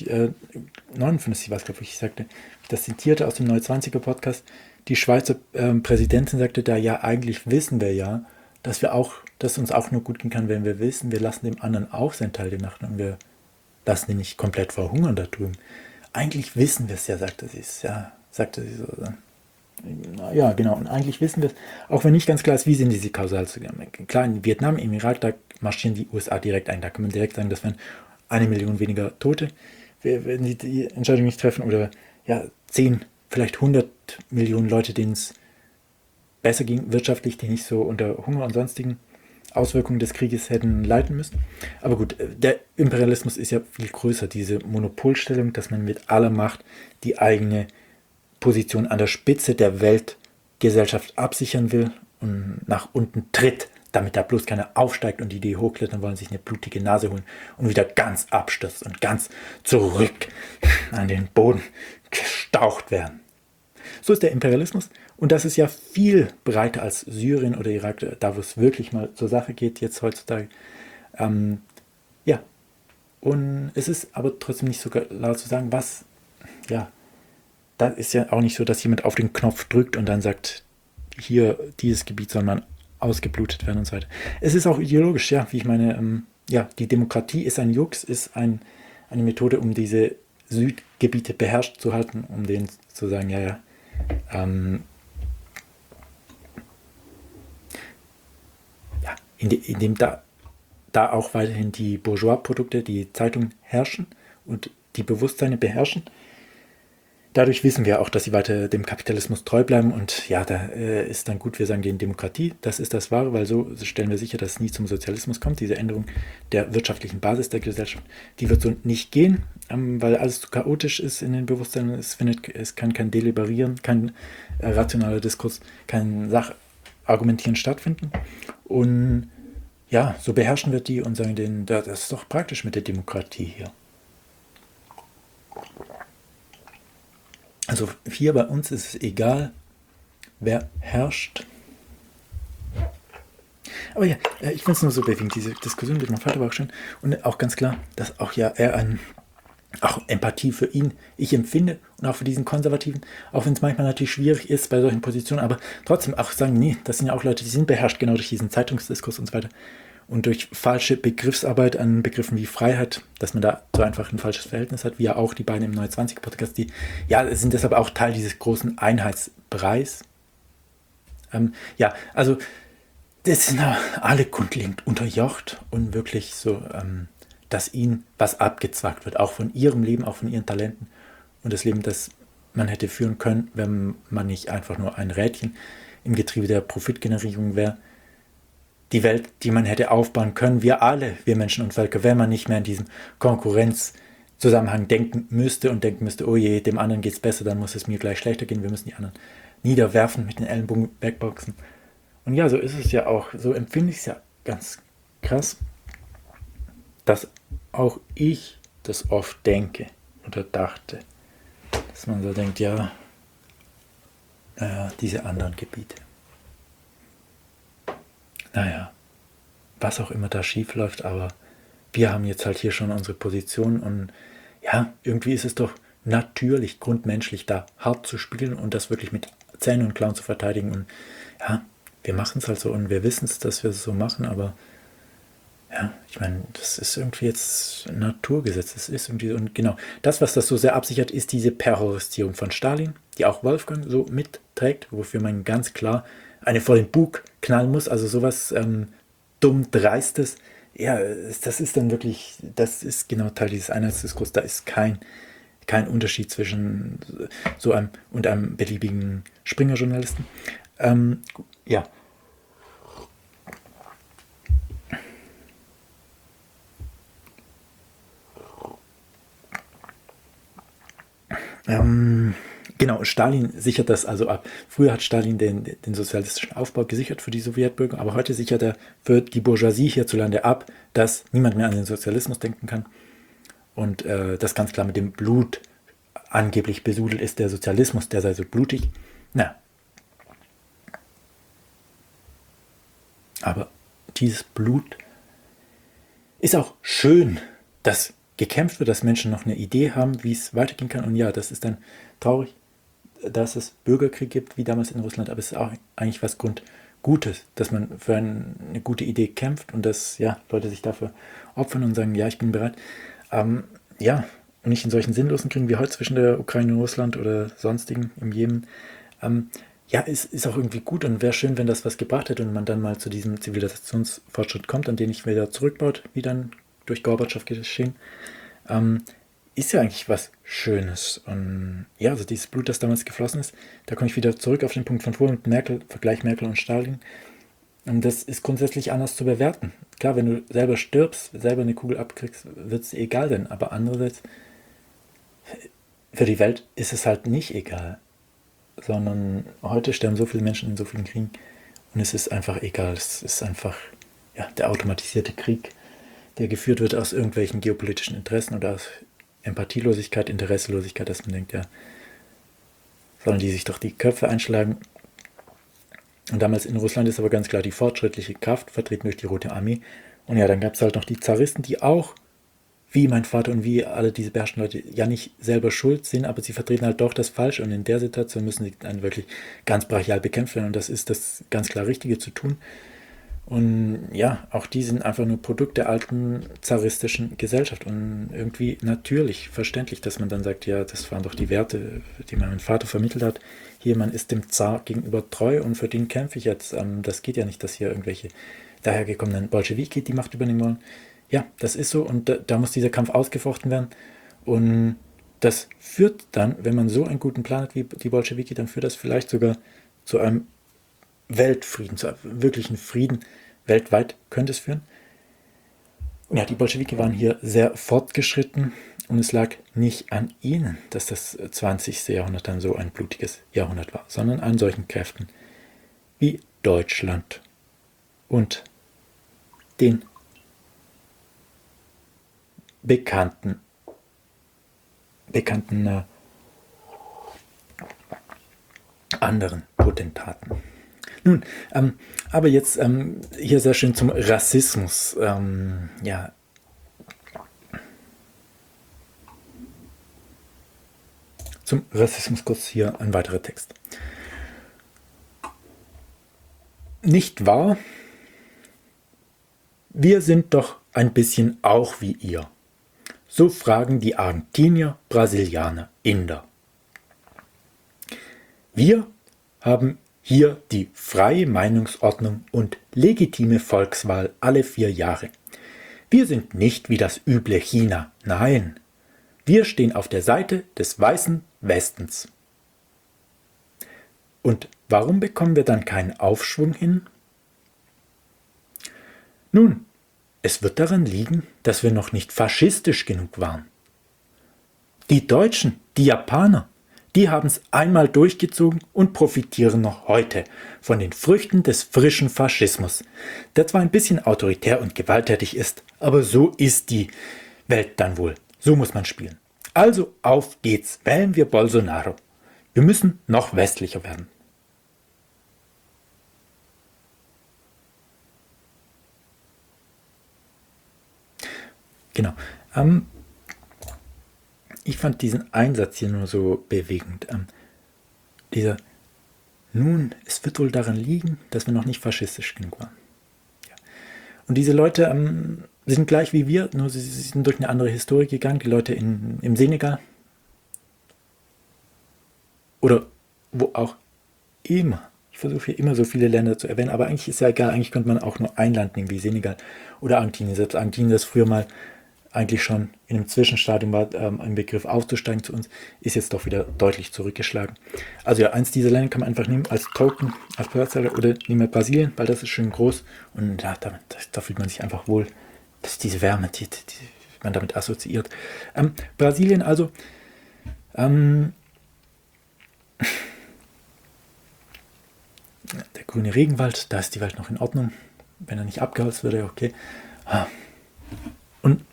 59 war es, glaube ich, ich sagte, das zitierte aus dem Neu-20er Podcast, die Schweizer Präsidentin sagte da, ja, eigentlich wissen wir ja, dass uns auch nur gut gehen kann, wenn wir wissen, wir lassen dem anderen auch seinen Teil der Nacht und wir lassen ihn nicht komplett verhungern da drüben. Eigentlich wissen wir es ja, sagte sie es. Ja, sagte sie so. Ja, genau. Und eigentlich wissen wir es, auch wenn nicht ganz klar ist, wie sind diese Kausalzusammenhänge. Klar, in Vietnam, im Irak, da marschieren die USA direkt ein. Da kann man direkt sagen, das wären 1 Million weniger Tote, wenn sie die Entscheidung nicht treffen. Oder ja, 10, vielleicht 100 Millionen Leute, denen es besser ging, wirtschaftlich, die nicht so unter Hunger und sonstigen Auswirkungen des Krieges hätten leiden müssen. Aber gut, der Imperialismus ist ja viel größer, diese Monopolstellung, dass man mit aller Macht die eigene Position an der Spitze der Weltgesellschaft absichern will und nach unten tritt, damit da bloß keiner aufsteigt und die hochklettern wollen, sich eine blutige Nase holen und wieder ganz abstürzt und ganz zurück an den Boden gestaucht werden. So ist der Imperialismus und das ist ja viel breiter als Syrien oder Irak, da wo es wirklich mal zur Sache geht jetzt heutzutage. Ja, und es ist aber trotzdem nicht so laut zu sagen, was, ja, da ist ja auch nicht so, dass jemand auf den Knopf drückt und dann sagt, hier, dieses Gebiet soll man ausgeblutet werden und so weiter. Es ist auch ideologisch, ja, wie ich meine, ja, die Demokratie ist ein Jux, ist eine Methode, um diese Südgebiete beherrscht zu halten, um denen zu sagen, ja, indem da auch weiterhin die Bourgeois-Produkte, die Zeitungen herrschen und die Bewusstseine beherrschen. Dadurch wissen wir auch, dass sie weiter dem Kapitalismus treu bleiben und ja, da ist dann gut, wir sagen denen Demokratie, das ist das Wahre, weil so stellen wir sicher, dass es nie zum Sozialismus kommt. Diese Änderung der wirtschaftlichen Basis der Gesellschaft, die wird so nicht gehen, weil alles zu chaotisch ist in den Bewusstseinen, es kann kein Deliberieren, kein rationaler Diskurs, kein Sachargumentieren stattfinden und ja, so beherrschen wir die und sagen denen, das ist doch praktisch mit der Demokratie hier. Also hier bei uns ist es egal, wer herrscht. Aber ja, ich finde es nur so bewegend, diese Diskussion mit meinem Vater war auch schön. Und auch ganz klar, dass auch ja er auch Empathie für ihn ich empfinde und auch für diesen Konservativen, auch wenn es manchmal natürlich schwierig ist bei solchen Positionen, aber trotzdem auch sagen, nee, das sind ja auch Leute, die sind beherrscht genau durch diesen Zeitungsdiskurs und so weiter. Und durch falsche Begriffsarbeit an Begriffen wie Freiheit, dass man da so einfach ein falsches Verhältnis hat, wie ja auch die beiden im Neu-20er-Podcast, die ja sind deshalb auch Teil dieses großen Einheitspreis. Ja, also das sind alle grundlegend unterjocht und wirklich so, dass ihnen was abgezwackt wird, auch von ihrem Leben, auch von ihren Talenten und das Leben, das man hätte führen können, wenn man nicht einfach nur ein Rädchen im Getriebe der Profitgenerierung wäre. Die Welt, die man hätte aufbauen können, wir alle, wir Menschen und Völker, wenn man nicht mehr in diesem Konkurrenzding Zusammenhang denken müsste und denken müsste, oh je, dem anderen geht es besser, dann muss es mir gleich schlechter gehen, wir müssen die anderen niederwerfen, mit den Ellenbogen wegboxen. Und ja, so ist es ja auch, so empfinde ich es ja ganz krass, dass auch ich das oft denke oder dachte, dass man so denkt, ja, diese anderen Gebiete. Naja, was auch immer da schief läuft, aber wir haben jetzt halt hier schon unsere Position und ja, irgendwie ist es doch natürlich, grundmenschlich da hart zu spielen und das wirklich mit Zähnen und Klauen zu verteidigen und ja, wir machen es halt so und wir wissen es, dass wir es so machen, aber ja, ich meine, das ist irgendwie jetzt ein Naturgesetz. Das ist irgendwie, und genau, das, was das so sehr absichert, ist diese Perhoristierung von Stalin, die auch Wolfgang so mitträgt, wofür man ganz klar eine vor den Bug knallen muss. Also sowas dumm, dreistes. Ja, das ist dann wirklich, das ist genau Teil dieses Einheitsdiskurses. Da ist kein Unterschied zwischen so einem und einem beliebigen Springer-Journalisten. Ja, genau, Stalin sichert das also ab. Früher hat Stalin den sozialistischen Aufbau gesichert für die Sowjetbürger, aber heute sichert er für die Bourgeoisie hierzulande ab, dass niemand mehr an den Sozialismus denken kann und das ganz klar mit dem Blut angeblich besudelt ist, der Sozialismus, der sei so blutig. Na, aber dieses Blut ist auch schön, dass gekämpft wird, dass Menschen noch eine Idee haben, wie es weitergehen kann. Und ja, das ist dann traurig, dass es Bürgerkrieg gibt, wie damals in Russland, aber es ist auch eigentlich was Grundgutes, dass man für eine gute Idee kämpft und dass ja, Leute sich dafür opfern und sagen, ja, ich bin bereit. Ja, und nicht in solchen sinnlosen Kriegen wie heute zwischen der Ukraine und Russland oder sonstigen im Jemen. Ja, es ist auch irgendwie gut und wäre schön, wenn das was gebracht hätte und man dann mal zu diesem Zivilisationsfortschritt kommt, an den ich wieder zurückbaut, wie dann durch Gorbatschow geschehen. Ist ja eigentlich was Schönes. Und ja, also dieses Blut, das damals geflossen ist, da komme ich wieder zurück auf den Punkt von vorhin mit Merkel, Vergleich Merkel und Stalin. Und das ist grundsätzlich anders zu bewerten. Klar, wenn du selber stirbst, selber eine Kugel abkriegst, wird es dir egal sein. Aber andererseits, für die Welt ist es halt nicht egal. Sondern heute sterben so viele Menschen in so vielen Kriegen und es ist einfach egal. Es ist einfach ja, der automatisierte Krieg, der geführt wird aus irgendwelchen geopolitischen Interessen oder aus Empathielosigkeit, Interesselosigkeit, dass man denkt, ja, sollen die sich doch die Köpfe einschlagen. Und damals in Russland ist aber ganz klar die fortschrittliche Kraft, vertreten durch die Rote Armee. Und ja, dann gab es halt noch die Zaristen, die auch, wie mein Vater und wie alle diese beherrschten Leute, ja nicht selber schuld sind, aber sie vertreten halt doch das Falsche. Und in der Situation müssen sie dann wirklich ganz brachial bekämpft werden. Und das ist das ganz klar Richtige zu tun. Und ja, auch die sind einfach nur Produkt der alten zaristischen Gesellschaft und irgendwie natürlich verständlich, dass man dann sagt, ja, das waren doch die Werte, die mein Vater vermittelt hat. Hier, man ist dem Zar gegenüber treu und für den kämpfe ich jetzt. Das geht ja nicht, dass hier irgendwelche dahergekommenen Bolschewiki die Macht übernehmen wollen. Ja, das ist so und da muss dieser Kampf ausgefochten werden. Und das führt dann, wenn man so einen guten Plan hat wie die Bolschewiki, dann führt das vielleicht sogar zu einem Weltfrieden, zu einem wirklichen Frieden weltweit könnte es führen. Und ja, die Bolschewiki waren hier sehr fortgeschritten und es lag nicht an ihnen, dass das 20. Jahrhundert dann so ein blutiges Jahrhundert war, sondern an solchen Kräften wie Deutschland und den bekannten anderen Potentaten. Nun, aber jetzt hier sehr schön zum Rassismus. Ja, zum Rassismus kurz hier ein weiterer Text. Nicht wahr? Wir sind doch ein bisschen auch wie ihr. So fragen die Argentinier, Brasilianer, Inder. Wir haben hier die freie Meinungsordnung und legitime Volkswahl alle 4 Jahre. Wir sind nicht wie das üble China, nein. Wir stehen auf der Seite des weißen Westens. Und warum bekommen wir dann keinen Aufschwung hin? Nun, es wird daran liegen, dass wir noch nicht faschistisch genug waren. Die Deutschen, die Japaner, die haben es einmal durchgezogen und profitieren noch heute von den Früchten des frischen Faschismus, der zwar ein bisschen autoritär und gewalttätig ist, aber so ist die Welt dann wohl. So muss man spielen. Also auf geht's, wählen wir Bolsonaro. Wir müssen noch westlicher werden. Genau. Ich fand diesen Einsatz hier nur so bewegend. Dieser, nun, es wird wohl daran liegen, dass wir noch nicht faschistisch genug waren. Ja. Und diese Leute sind gleich wie wir, nur sie sind durch eine andere Historie gegangen. Die Leute im Senegal oder wo auch immer. Ich versuche hier immer so viele Länder zu erwähnen, aber eigentlich ist ja egal. Eigentlich könnte man auch nur ein Land nehmen, wie Senegal oder Argentinien. Selbst Argentinien, das früher mal eigentlich schon in einem Zwischenstadium war, ein Begriff aufzusteigen zu uns, ist jetzt doch wieder deutlich zurückgeschlagen. Also ja, eins dieser Länder kann man einfach nehmen als Token, als Platzhalter oder nehmen wir Brasilien, weil das ist schön groß und ja, da fühlt man sich einfach wohl. Das ist diese Wärme, die man damit assoziiert. Brasilien also, der grüne Regenwald, da ist die Welt noch in Ordnung. Wenn er nicht abgeholzt würde, okay. Und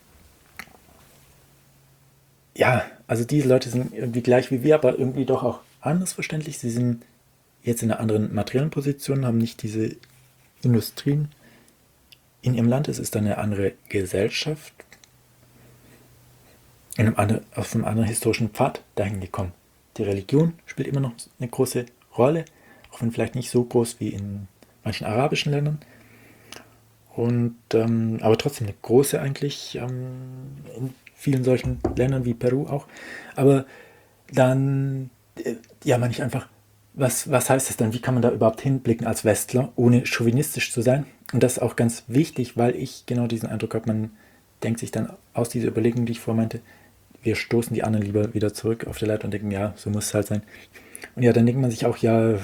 ja, also diese Leute sind irgendwie gleich wie wir, aber irgendwie doch auch anders verständlich. Sie sind jetzt in einer anderen materiellen Position, haben nicht diese Industrien in ihrem Land. Es ist dann eine andere Gesellschaft, auf einem anderen historischen Pfad dahin gekommen. Die Religion spielt immer noch eine große Rolle, auch wenn vielleicht nicht so groß wie in manchen arabischen Ländern. Und aber trotzdem eine große eigentlich in vielen solchen Ländern wie Peru auch. Aber dann, ja, meine ich einfach, was heißt das dann? Wie kann man da überhaupt hinblicken als Westler, ohne chauvinistisch zu sein? Und das ist auch ganz wichtig, weil ich genau diesen Eindruck habe, man denkt sich dann aus dieser Überlegung, die ich vorher meinte, wir stoßen die anderen lieber wieder zurück auf der Leiter und denken, ja, so muss es halt sein. Und ja, dann denkt man sich auch, ja,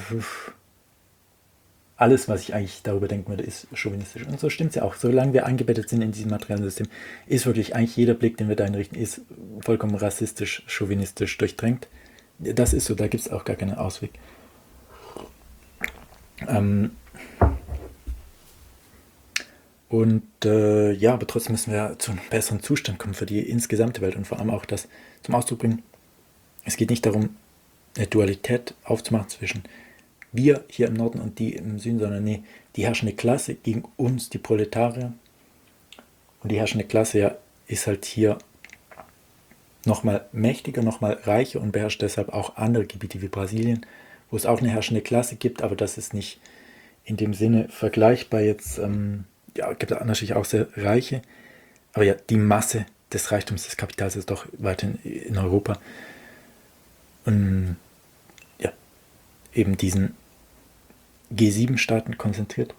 alles, was ich eigentlich darüber denken würde, ist chauvinistisch. Und so stimmt es ja auch. Solange wir eingebettet sind in diesem materiellen System, ist wirklich eigentlich jeder Blick, den wir da richten, ist vollkommen rassistisch, chauvinistisch durchdrängt. Das ist so, da gibt es auch gar keinen Ausweg. Ja, aber trotzdem müssen wir zu einem besseren Zustand kommen für die insgesamte Welt und vor allem auch das zum Ausdruck bringen. Es geht nicht darum, eine Dualität aufzumachen zwischen wir hier im Norden und die im Süden, sondern nee, die herrschende Klasse gegen uns, die Proletarier. Und die herrschende Klasse ja ist halt hier nochmal mächtiger, nochmal reicher und beherrscht deshalb auch andere Gebiete wie Brasilien, wo es auch eine herrschende Klasse gibt, aber das ist nicht in dem Sinne vergleichbar jetzt, ja, gibt es natürlich auch sehr reiche, aber ja, die Masse des Reichtums des Kapitals ist doch weiterhin in Europa. Und ja, eben diesen G7-Staaten konzentriert.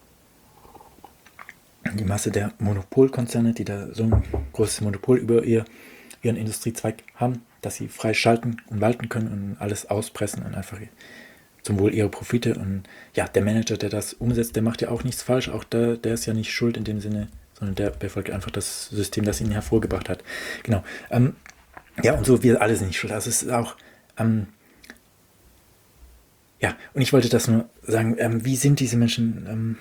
Die Masse der Monopolkonzerne, die da so ein großes Monopol über ihren Industriezweig haben, dass sie frei schalten und walten können und alles auspressen und einfach zum Wohl ihrer Profite. Und ja, der Manager, der das umsetzt, der macht ja auch nichts falsch. Auch der ist ja nicht schuld in dem Sinne, sondern der befolgt einfach das System, das ihn hervorgebracht hat. Genau. Ja, und so, wir alle sind nicht schuld. Also es ist auch ja, und ich wollte das nur sagen, wie sind diese Menschen,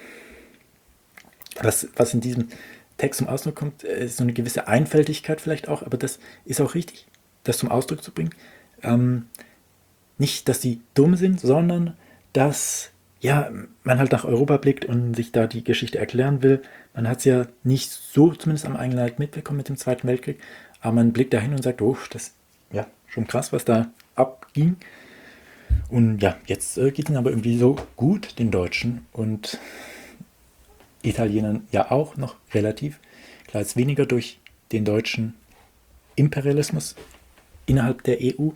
was in diesem Text zum Ausdruck kommt, ist so eine gewisse Einfältigkeit vielleicht auch, aber das ist auch richtig, das zum Ausdruck zu bringen. Nicht, dass die dumm sind, sondern dass ja, man halt nach Europa blickt und sich da die Geschichte erklären will. Man hat es ja nicht so, zumindest am eigenen Leib mitbekommen mit dem Zweiten Weltkrieg, aber man blickt dahin und sagt, oh, das ist ja schon krass, was da abging. Und ja, jetzt geht es ihnen aber irgendwie so gut, den Deutschen und Italienern ja auch noch relativ. Klar, jetzt weniger durch den deutschen Imperialismus innerhalb der EU.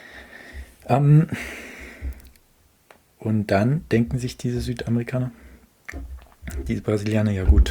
Und dann denken sich diese Südamerikaner, diese Brasilianer, ja gut.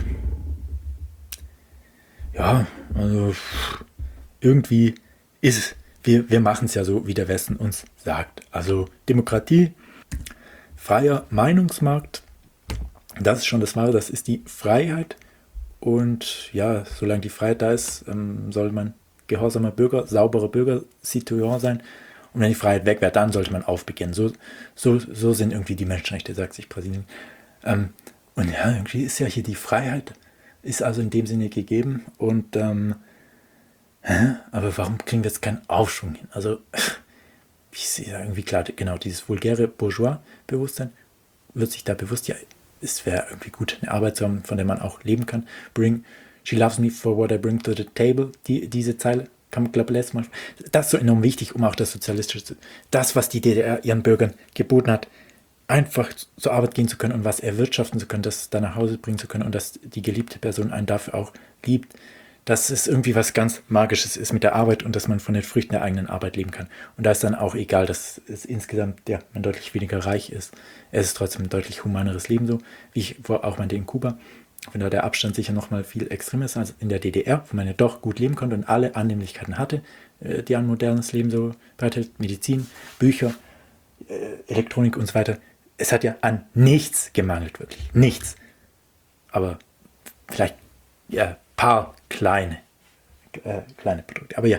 Ja, also irgendwie ist es. Wir machen es ja so, wie der Westen uns sagt. Also Demokratie, freier Meinungsmarkt, das ist schon das Wahre, das ist die Freiheit. Und ja, solange die Freiheit da ist, soll man gehorsamer Bürger, sauberer Bürger, Citoyen sein. Und wenn die Freiheit weg wäre, dann sollte man aufbegehren. So sind irgendwie die Menschenrechte, sagt sich Brasilien. Und ja, irgendwie ist ja hier die Freiheit, ist also in dem Sinne gegeben. Und aber warum kriegen wir jetzt keinen Aufschwung hin? Also ich sehe ja irgendwie klar, genau, dieses vulgäre Bourgeois-Bewusstsein wird sich da bewusst, ja, es wäre irgendwie gut, eine Arbeit zu haben, von der man auch leben kann. She loves me for what I bring to the table. Diese Zeile kam, glaube ich, letztes Mal. Das ist so enorm wichtig, um auch das Sozialistische, das, was die DDR ihren Bürgern geboten hat, einfach zur Arbeit gehen zu können und was erwirtschaften zu können, das da nach Hause bringen zu können und dass die geliebte Person einen dafür auch liebt, dass es irgendwie was ganz Magisches ist mit der Arbeit und dass man von den Früchten der eigenen Arbeit leben kann. Und da ist dann auch egal, dass es insgesamt man deutlich weniger reich ist. Es ist trotzdem ein deutlich humaneres Leben so, wie ich auch meinte in Kuba. Wenn da der Abstand sicher noch mal viel extremer ist als in der DDR, wo man ja doch gut leben konnte und alle Annehmlichkeiten hatte, die ein modernes Leben so bereithält, Medizin, Bücher, Elektronik und so weiter. Es hat ja an nichts gemangelt, wirklich. Nichts. Aber vielleicht ja, paar kleine Produkte. Aber ja,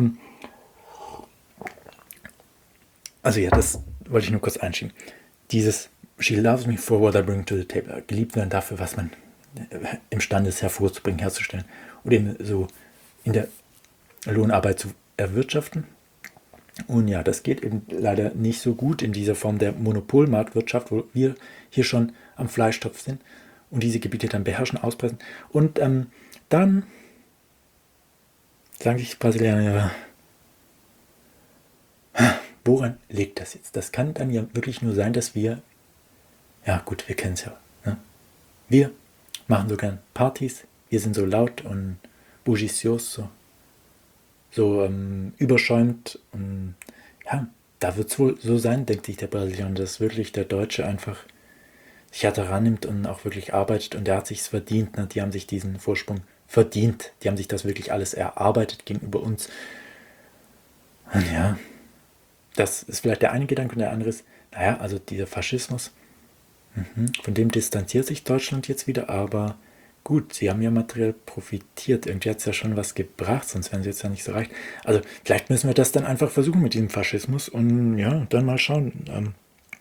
also ja, das wollte ich nur kurz einschieben. Dieses She loves me for what I bring to the table. Geliebt werden dafür, was man imstande ist hervorzubringen, herzustellen. Oder eben so in der Lohnarbeit zu erwirtschaften. Und ja, das geht eben leider nicht so gut in dieser Form der Monopolmarktwirtschaft, wo wir hier schon am Fleischtopf sind und diese Gebiete dann beherrschen, auspressen. Und dann sagen sich Brasilianer, woran liegt das jetzt? Das kann dann ja wirklich nur sein, dass wir, ja gut, wir kennen es ja, ne? Wir machen so gern Partys, wir sind so laut und bullicioso, so überschäumt. Und ja, da wird es wohl so sein, denkt sich der Brasilianer, dass wirklich der Deutsche einfach sich daran nimmt und auch wirklich arbeitet und der hat sich's verdient. Ne? Die haben sich diesen Vorsprung verdient. Die haben sich das wirklich alles erarbeitet gegenüber uns. Und ja, das ist vielleicht der eine Gedanke und der andere ist, naja, also dieser Faschismus, von dem distanziert sich Deutschland jetzt wieder, aber gut, sie haben ja materiell profitiert. Irgendwie hat es ja schon was gebracht, sonst wären sie jetzt ja nicht so reich. Also vielleicht müssen wir das dann einfach versuchen mit diesem Faschismus und ja, dann mal schauen.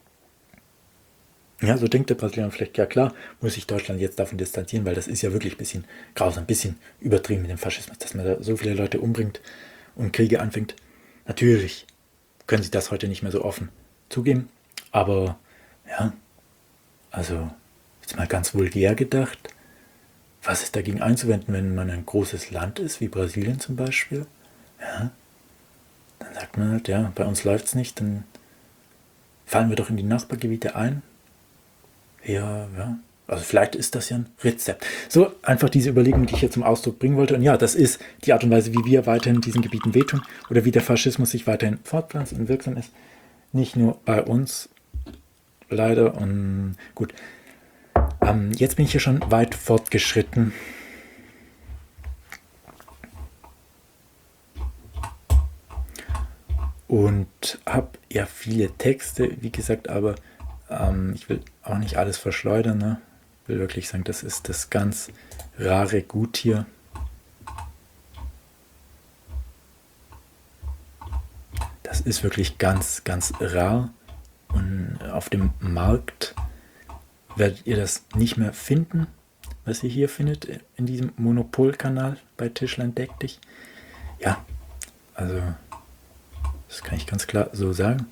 Ja, so denkt der Brasilianer vielleicht, ja klar, muss sich Deutschland jetzt davon distanzieren, weil das ist ja wirklich ein bisschen grausam, ein bisschen übertrieben mit dem Faschismus, dass man da so viele Leute umbringt und Kriege anfängt. Natürlich können sie das heute nicht mehr so offen zugeben, aber ja, also jetzt mal ganz vulgär gedacht, was ist dagegen einzuwenden, wenn man ein großes Land ist, wie Brasilien zum Beispiel? Ja, dann sagt man halt, ja, bei uns läuft es nicht, dann fallen wir doch in die Nachbargebiete ein. Ja. Also vielleicht ist das ja ein Rezept. So einfach diese Überlegung, die ich hier zum Ausdruck bringen wollte. Und ja, das ist die Art und Weise, wie wir weiterhin diesen Gebieten wehtun oder wie der Faschismus sich weiterhin fortpflanzt und wirksam ist. Nicht nur bei uns, leider. Und gut, jetzt bin ich hier schon weit fortgeschritten. Und habe ja viele Texte, wie gesagt, aber ich will auch nicht alles verschleudern. Ne? Ich will wirklich sagen, das ist das ganz rare Gut hier. Das ist wirklich ganz, ganz rar. Und auf dem Markt werdet ihr das nicht mehr finden, was ihr hier findet in diesem Monopolkanal bei Tischlein Deck dich. Ja, also das kann ich ganz klar so sagen.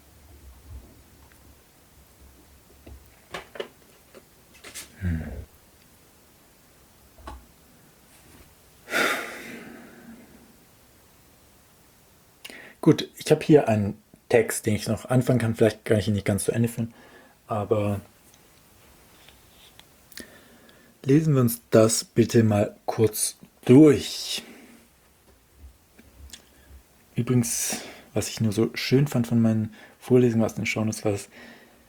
Gut, ich habe hier einen Text, den ich noch anfangen kann. Vielleicht kann ich ihn nicht ganz zu Ende führen, aber lesen wir uns das bitte mal kurz durch. Übrigens, was ich nur so schön fand von meinen Vorlesungen aus den Shownotes, war das,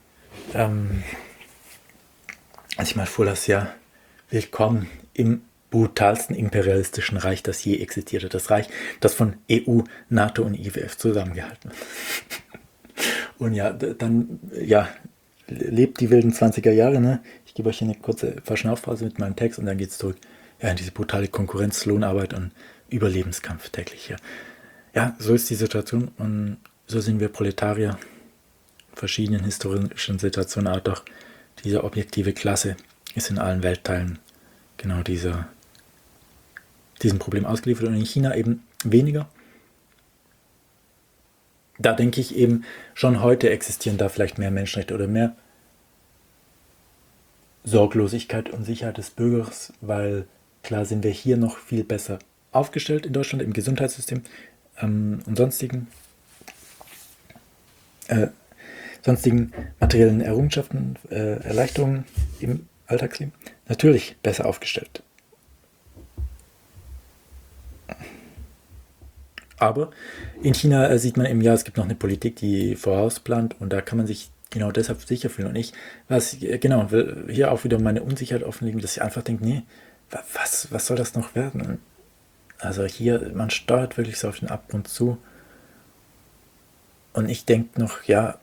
als ich mal vorlas, ja, willkommen im brutalsten imperialistischen Reich, das je existierte. Das Reich, das von EU, NATO und IWF zusammengehalten wird. Und ja, dann, ja, lebt die wilden 20er Jahre, ne? Ich gebe euch hier eine kurze Verschnaufpause mit meinem Text und dann geht es zurück, ja, in diese brutale Konkurrenz, Lohnarbeit und Überlebenskampf täglich hier. Ja, so ist die Situation und so sind wir Proletarier in verschiedenen historischen Situationen auch doch. Diese objektive Klasse ist in allen Weltteilen genau diesem Problem ausgeliefert und in China eben weniger. Da denke ich eben, schon heute existieren da vielleicht mehr Menschenrechte oder mehr Sorglosigkeit und Sicherheit des Bürgers, weil klar sind wir hier noch viel besser aufgestellt in Deutschland im Gesundheitssystem und sonstigen materiellen Errungenschaften, Erleichterungen im Alltagsleben. Natürlich besser aufgestellt. Aber in China sieht man eben, ja, es gibt noch eine Politik, die vorausplant und da kann man sich genau deshalb sicher fühlen. Und ich, genau, will hier auch wieder meine Unsicherheit offenlegen, dass ich einfach denke, nee, was soll das noch werden? Also hier, man steuert wirklich so auf den Abgrund zu. Und ich denke noch, ja,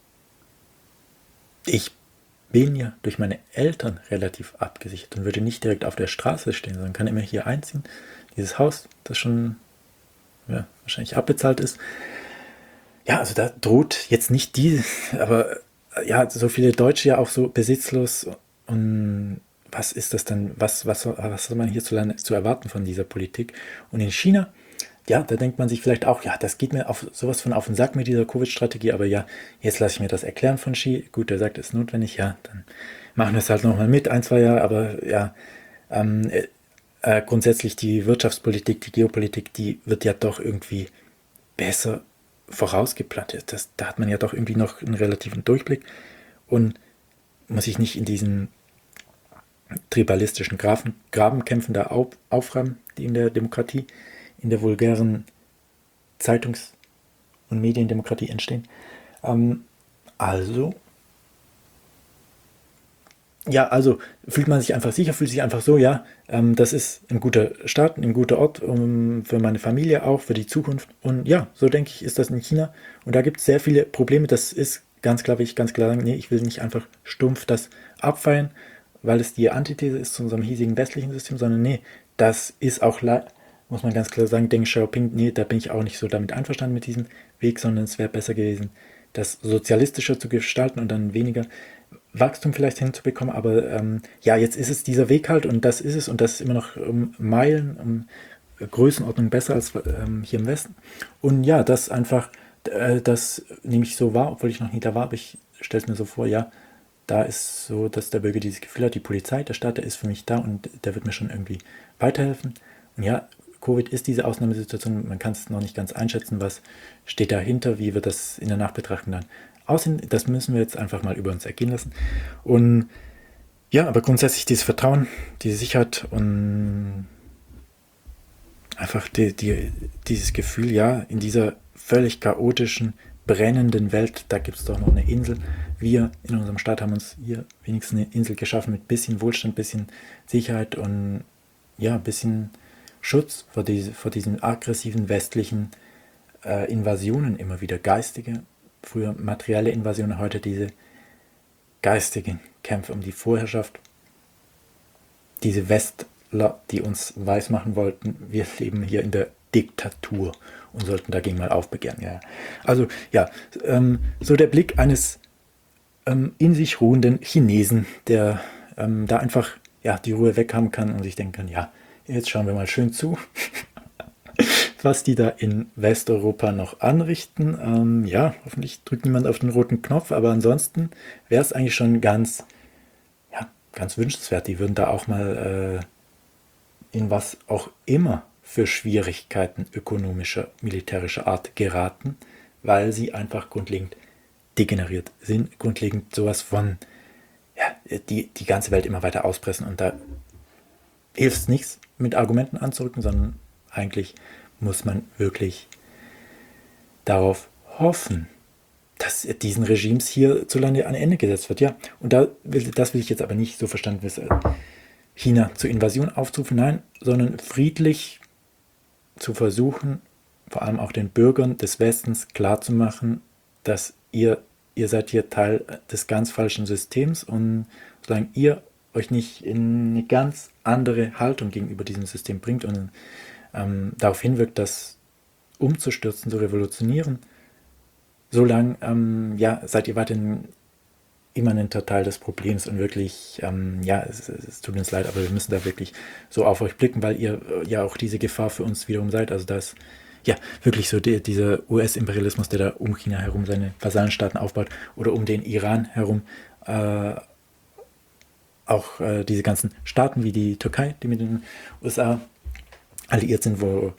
ich bin ja durch meine Eltern relativ abgesichert und würde nicht direkt auf der Straße stehen, sondern kann immer hier einziehen. Dieses Haus, das schon wahrscheinlich abbezahlt ist. Ja, also da droht jetzt nicht aber ja, so viele Deutsche ja auch so besitzlos. Und was ist das dann, was soll man hierzulande zu erwarten von dieser Politik? Und in China, ja, da denkt man sich vielleicht auch, ja, das geht mir sowas von auf den Sack mit dieser Covid-Strategie, aber ja, jetzt lasse ich mir das erklären von Xi. Gut, der sagt, es ist notwendig, ja, dann machen wir es halt nochmal mit, 1, 2 Jahre, aber ja, grundsätzlich die Wirtschaftspolitik, die Geopolitik, die wird ja doch irgendwie besser vorausgeplant. Da hat man ja doch irgendwie noch einen relativen Durchblick und muss sich nicht in diesen tribalistischen Grabenkämpfen da aufreiben, die in der Demokratie, in der vulgären Zeitungs- und Mediendemokratie entstehen. Also fühlt man sich einfach sicher, fühlt sich einfach so, ja, das ist ein guter Staat, ein guter Ort für meine Familie auch, für die Zukunft. Und ja, so denke ich, ist das in China. Und da gibt es sehr viele Probleme. Das ist ganz klar, will ich ganz klar sagen, nee, ich will nicht einfach stumpf das abfeiern, weil es die Antithese ist zu unserem hiesigen westlichen System, sondern nee, das ist auch, muss man ganz klar sagen, Deng Xiaoping, nee, da bin ich auch nicht so damit einverstanden mit diesem Weg, sondern es wäre besser gewesen, das sozialistischer zu gestalten und dann weniger Wachstum vielleicht hinzubekommen, aber ja, jetzt ist es dieser Weg halt und das ist es und das ist immer noch Meilen, Größenordnung besser als hier im Westen. Und ja, das einfach, das nehme ich so wahr, obwohl ich noch nie da war, aber ich stelle es mir so vor, ja, da ist so, dass der Bürger dieses Gefühl hat, die Polizei, der Staat, der ist für mich da und der wird mir schon irgendwie weiterhelfen. Und ja, Covid ist diese Ausnahmesituation, man kann es noch nicht ganz einschätzen, was steht dahinter, wie wird das in der Nachbetrachtung dann aussehen. Das müssen wir jetzt einfach mal über uns ergehen lassen. Und ja, aber grundsätzlich dieses Vertrauen, diese Sicherheit und einfach dieses Gefühl, ja, in dieser völlig chaotischen, brennenden Welt, da gibt es doch noch eine Insel. Wir in unserem Staat haben uns hier wenigstens eine Insel geschaffen mit bisschen Wohlstand, bisschen Sicherheit und ja, bisschen Schutz vor diesen aggressiven westlichen Invasionen immer wieder, geistige, früher materielle Invasionen, heute diese geistigen Kämpfe um die Vorherrschaft, diese Westler, die uns weismachen wollten, wir leben hier in der Diktatur und sollten dagegen mal aufbegehren. Ja. Also ja, so der Blick eines in sich ruhenden Chinesen, der da einfach ja, die Ruhe weg haben kann und sich denken kann, ja, jetzt schauen wir mal schön zu, was die da in Westeuropa noch anrichten. Ja, hoffentlich drückt niemand auf den roten Knopf, aber ansonsten wäre es eigentlich schon ganz wünschenswert. Die würden da auch mal in was auch immer für Schwierigkeiten ökonomischer, militärischer Art geraten, weil sie einfach grundlegend degeneriert sind, grundlegend sowas von die ganze Welt immer weiter auspressen und da hilft es nichts mit Argumenten anzurücken, sondern eigentlich muss man wirklich darauf hoffen, dass diesen Regimes hierzulande ein Ende gesetzt wird. Ja, und das will ich jetzt aber nicht so verstanden wissen, China zur Invasion aufzurufen, nein, sondern friedlich zu versuchen, vor allem auch den Bürgern des Westens klarzumachen, dass ihr seid hier Teil des ganz falschen Systems und solange ihr euch nicht in eine ganz andere Haltung gegenüber diesem System bringt und darauf hinwirkt, das umzustürzen, zu revolutionieren, solange seid ihr weiterhin immanenter Teil des Problems und wirklich, es tut uns leid, aber wir müssen da wirklich so auf euch blicken, weil ihr ja auch diese Gefahr für uns wiederum seid. Also da ist ja wirklich so dieser US-Imperialismus, der da um China herum seine Vasallenstaaten aufbaut oder um den Iran herum, auch diese ganzen Staaten wie die Türkei, die mit den USA alliiert sind, wo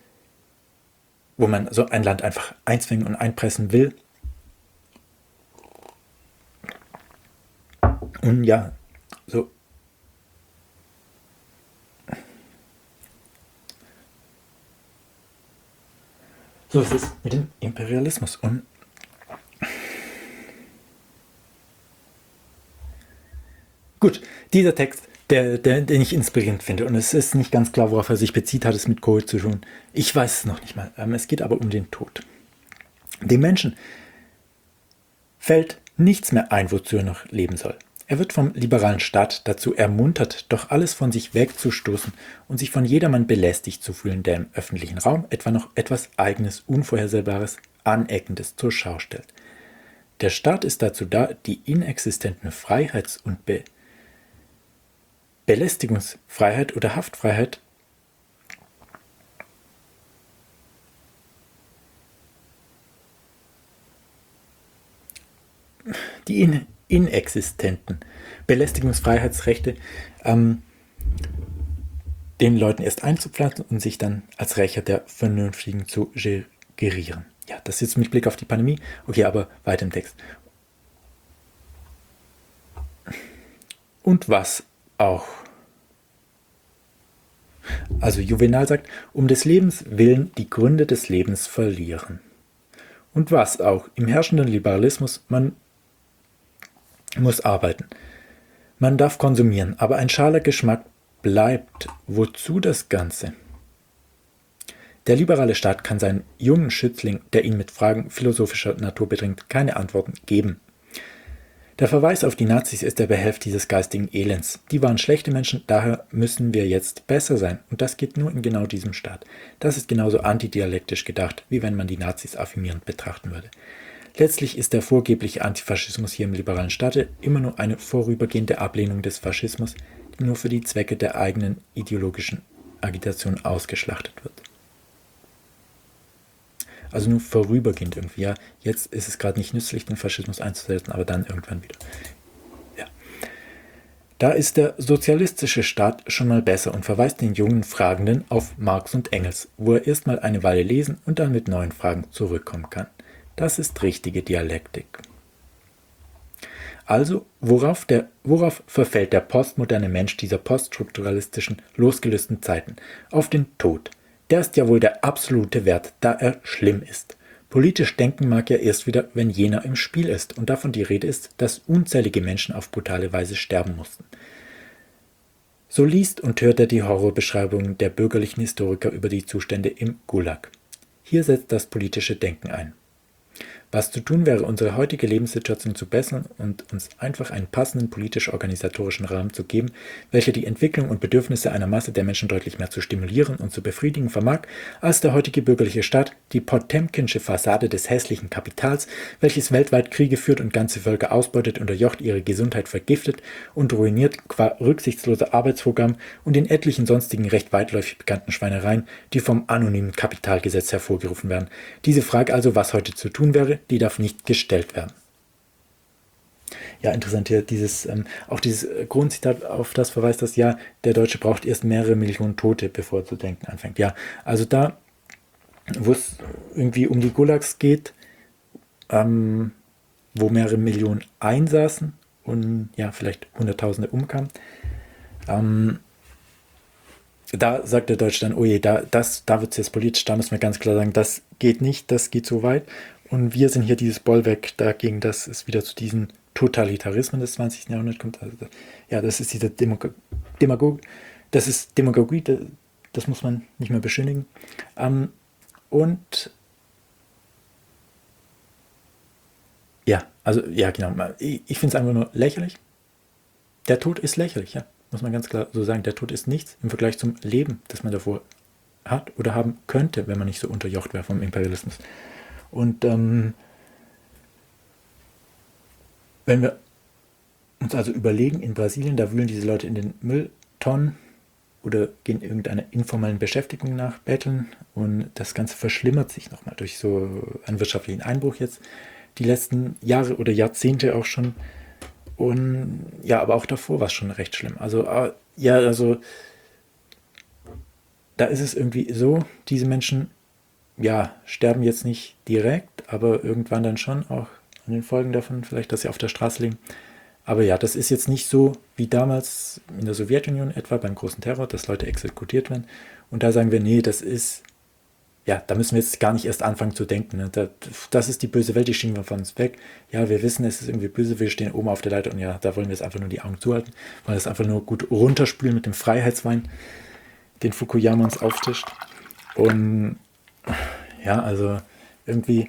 man so ein Land einfach einzwingen und einpressen will. Und ja, so. So ist es mit dem Imperialismus. Und gut, dieser Text, den ich inspirierend finde, und es ist nicht ganz klar, worauf er sich bezieht, hat es mit Covid zu tun. Ich weiß es noch nicht mal. Es geht aber um den Tod. Dem Menschen fällt nichts mehr ein, wozu er noch leben soll. Er wird vom liberalen Staat dazu ermuntert, doch alles von sich wegzustoßen und sich von jedermann belästigt zu fühlen, der im öffentlichen Raum etwa noch etwas Eigenes, Unvorhersehbares, Aneckendes zur Schau stellt. Der Staat ist dazu da, die inexistenten Freiheits- und Belästigungsfreiheit oder Haftfreiheit die inexistenten Belästigungsfreiheitsrechte den Leuten erst einzupflanzen und sich dann als Rächer der Vernünftigen zu gerieren. Ja, das ist jetzt mit Blick auf die Pandemie. Okay, aber weiter im Text. Und was auch. Also Juvenal sagt, um des Lebens willen die Gründe des Lebens verlieren. Und was auch. Im herrschenden Liberalismus, man muss arbeiten. Man darf konsumieren, aber ein schaler Geschmack bleibt. Wozu das Ganze? Der liberale Staat kann seinen jungen Schützling, der ihn mit Fragen philosophischer Natur bedrängt, keine Antworten geben. Der Verweis auf die Nazis ist der Behelf dieses geistigen Elends. Die waren schlechte Menschen, daher müssen wir jetzt besser sein. Und das geht nur in genau diesem Staat. Das ist genauso antidialektisch gedacht, wie wenn man die Nazis affirmierend betrachten würde. Letztlich ist der vorgebliche Antifaschismus hier im liberalen Staate immer nur eine vorübergehende Ablehnung des Faschismus, die nur für die Zwecke der eigenen ideologischen Agitation ausgeschlachtet wird. Also nur vorübergehend irgendwie. Ja, jetzt ist es gerade nicht nützlich, den Faschismus einzusetzen, aber dann irgendwann wieder. Ja. Da ist der sozialistische Staat schon mal besser und verweist den jungen Fragenden auf Marx und Engels, wo er erstmal eine Weile lesen und dann mit neuen Fragen zurückkommen kann. Das ist richtige Dialektik. Also, worauf verfällt der postmoderne Mensch dieser poststrukturalistischen, losgelösten Zeiten? Auf den Tod. Der ist ja wohl der absolute Wert, da er schlimm ist. Politisch denken mag er erst wieder, wenn jener im Spiel ist und davon die Rede ist, dass unzählige Menschen auf brutale Weise sterben mussten. So liest und hört er die Horrorbeschreibungen der bürgerlichen Historiker über die Zustände im Gulag. Hier setzt das politische Denken ein. Was zu tun wäre, unsere heutige Lebenssituation zu bessern und uns einfach einen passenden politisch-organisatorischen Rahmen zu geben, welcher die Entwicklung und Bedürfnisse einer Masse der Menschen deutlich mehr zu stimulieren und zu befriedigen vermag, als der heutige bürgerliche Staat, die Potemkinsche Fassade des hässlichen Kapitals, welches weltweit Kriege führt und ganze Völker ausbeutet, unterjocht, ihre Gesundheit vergiftet und ruiniert qua rücksichtsloser Arbeitsprogramm und in etlichen sonstigen recht weitläufig bekannten Schweinereien, die vom anonymen Kapitalgesetz hervorgerufen werden. Diese Frage also, was heute zu tun wäre, die darf nicht gestellt werden. Ja, interessant hier, auch dieses Grundzitat, auf das verweist das, ja, der Deutsche braucht erst mehrere Millionen Tote, bevor er zu denken anfängt. Ja, also da, wo es irgendwie um die Gulags geht, wo mehrere Millionen einsaßen und ja, vielleicht Hunderttausende umkamen, da sagt der Deutsche dann, oh je, da wird es jetzt politisch, da müssen wir ganz klar sagen, das geht nicht, das geht so weit. Und wir sind hier dieses Bollwerk dagegen, dass es wieder zu diesen Totalitarismen des 20. Jahrhunderts kommt. Also, ja, das ist diese Demagogie, das muss man nicht mehr beschönigen. Und ja, also, ja, genau. Ich finde es einfach nur lächerlich. Der Tod ist lächerlich, ja. Muss man ganz klar so sagen. Der Tod ist nichts im Vergleich zum Leben, das man davor hat oder haben könnte, wenn man nicht so unterjocht wäre vom Imperialismus. Und wenn wir uns also überlegen, in Brasilien, da wühlen diese Leute in den Mülltonnen oder gehen irgendeiner informellen Beschäftigung nach, betteln, und das Ganze verschlimmert sich nochmal durch so einen wirtschaftlichen Einbruch jetzt die letzten Jahre oder Jahrzehnte auch schon. Und ja, aber auch davor war es schon recht schlimm. Also ja, also da ist es irgendwie so, diese Menschen, ja, sterben jetzt nicht direkt, aber irgendwann dann schon auch an den Folgen davon, vielleicht, dass sie auf der Straße liegen. Aber ja, das ist jetzt nicht so wie damals in der Sowjetunion etwa beim großen Terror, dass Leute exekutiert werden. Und da sagen wir, nee, das ist, ja, da müssen wir jetzt gar nicht erst anfangen zu denken. Ne? Das ist die böse Welt, die schieben wir von uns weg. Ja, wir wissen, es ist irgendwie böse, wir stehen oben auf der Leiter und ja, da wollen wir jetzt einfach nur die Augen zuhalten, wollen das einfach nur gut runterspülen mit dem Freiheitswein, den Fukuyama uns auftischt. Und ja, also irgendwie,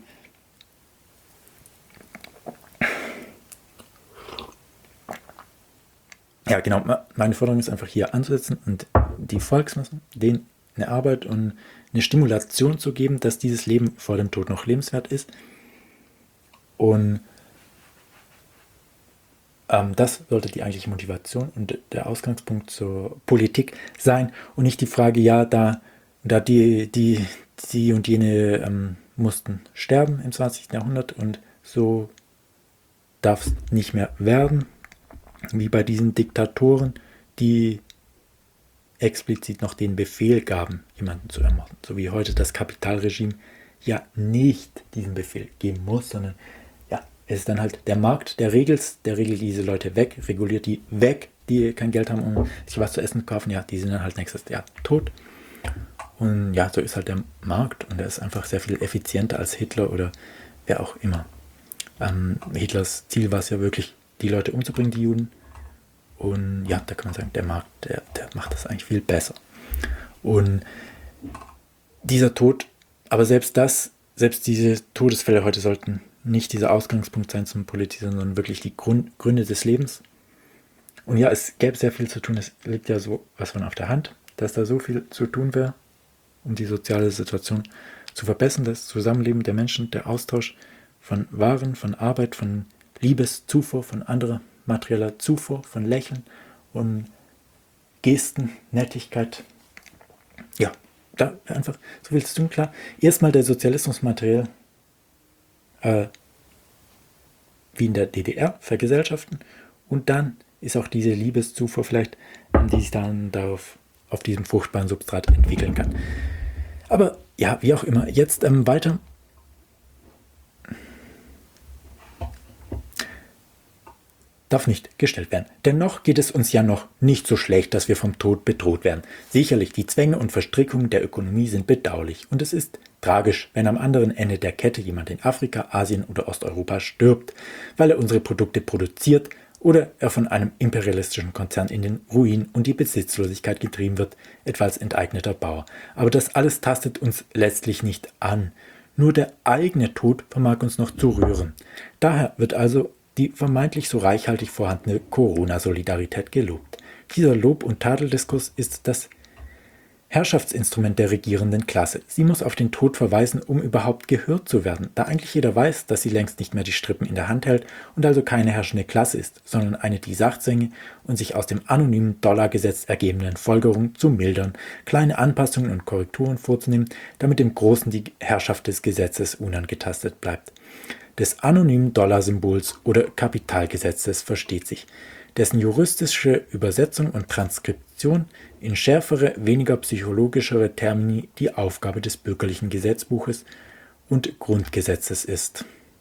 ja, genau, meine Forderung ist einfach hier anzusetzen und die Volksmassen, denen eine Arbeit und eine Stimulation zu geben, dass dieses Leben vor dem Tod noch lebenswert ist. Und das sollte die eigentliche Motivation und der Ausgangspunkt zur Politik sein und nicht die Frage, ja, da die und jene mussten sterben im 20. Jahrhundert und so darf es nicht mehr werden, wie bei diesen Diktatoren, die explizit noch den Befehl gaben, jemanden zu ermorden. So wie heute das Kapitalregime ja nicht diesen Befehl geben muss, sondern ja, es ist dann halt der Markt, der regelt diese Leute weg, reguliert die weg, die kein Geld haben, um sich was zu essen zu kaufen. Ja, die sind dann halt nächstes Jahr tot. Und ja, so ist halt der Markt und der ist einfach sehr viel effizienter als Hitler oder wer auch immer. Hitlers Ziel war es ja wirklich, die Leute umzubringen, die Juden. Und ja, da kann man sagen, der Markt, der macht das eigentlich viel besser. Und dieser Tod, aber selbst diese Todesfälle heute sollten nicht dieser Ausgangspunkt sein zum Politisieren, sondern wirklich die Gründe des Lebens. Und ja, es gäbe sehr viel zu tun. Es liegt ja so was von auf der Hand, dass da so viel zu tun wäre, um die soziale Situation zu verbessern, das Zusammenleben der Menschen, der Austausch von Waren, von Arbeit, von Liebeszufuhr, von anderer materieller Zufuhr, von Lächeln und Gesten, Nettigkeit. Ja, da einfach so viel zu tun, klar. Erstmal der Sozialismus materiell wie in der DDR vergesellschaften und dann ist auch diese Liebeszufuhr vielleicht, die sich dann auf diesem fruchtbaren Substrat entwickeln kann. Aber ja, wie auch immer, jetzt weiter. Darf nicht gestellt werden. Dennoch geht es uns ja noch nicht so schlecht, dass wir vom Tod bedroht werden. Sicherlich, die Zwänge und Verstrickungen der Ökonomie sind bedauerlich und es ist tragisch, wenn am anderen Ende der Kette jemand in Afrika, Asien oder Osteuropa stirbt, weil er unsere Produkte produziert oder er von einem imperialistischen Konzern in den Ruin und die Besitzlosigkeit getrieben wird, etwa als enteigneter Bauer. Aber das alles tastet uns letztlich nicht an. Nur der eigene Tod vermag uns noch zu rühren. Daher wird also die vermeintlich so reichhaltig vorhandene Corona-Solidarität gelobt. Dieser Lob- und Tadeldiskurs ist das Herrschaftsinstrument der regierenden Klasse. Sie muss auf den Tod verweisen, um überhaupt gehört zu werden, da eigentlich jeder weiß, dass sie längst nicht mehr die Strippen in der Hand hält und also keine herrschende Klasse ist, sondern eine, die Sachzwänge und sich aus dem anonymen Dollargesetz ergebenden Folgerungen zu mildern, kleine Anpassungen und Korrekturen vorzunehmen, damit dem Großen die Herrschaft des Gesetzes unangetastet bleibt. Des anonymen Dollarsymbols oder Kapitalgesetzes versteht sich, dessen juristische Übersetzung und Transkription in schärfere, weniger psychologischere Termini die Aufgabe des bürgerlichen Gesetzbuches und Grundgesetzes ist.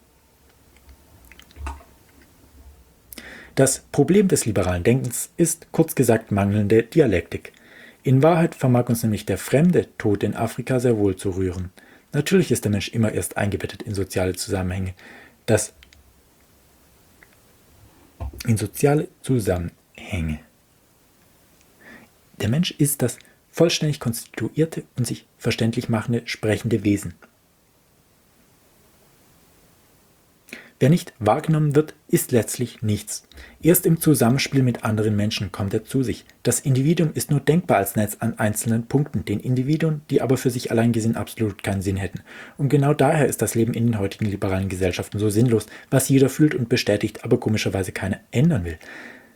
Das Problem des liberalen Denkens ist kurz gesagt mangelnde Dialektik. In Wahrheit vermag uns nämlich der fremde Tod in Afrika sehr wohl zu rühren. Natürlich ist der Mensch immer erst eingebettet in soziale Zusammenhänge. Der Mensch ist das vollständig konstituierte und sich verständlich machende, sprechende Wesen. Wer nicht wahrgenommen wird, ist letztlich nichts. Erst im Zusammenspiel mit anderen Menschen kommt er zu sich. Das Individuum ist nur denkbar als Netz an einzelnen Punkten, den Individuen, die aber für sich allein gesehen absolut keinen Sinn hätten. Und genau daher ist das Leben in den heutigen liberalen Gesellschaften so sinnlos, was jeder fühlt und bestätigt, aber komischerweise keiner ändern will.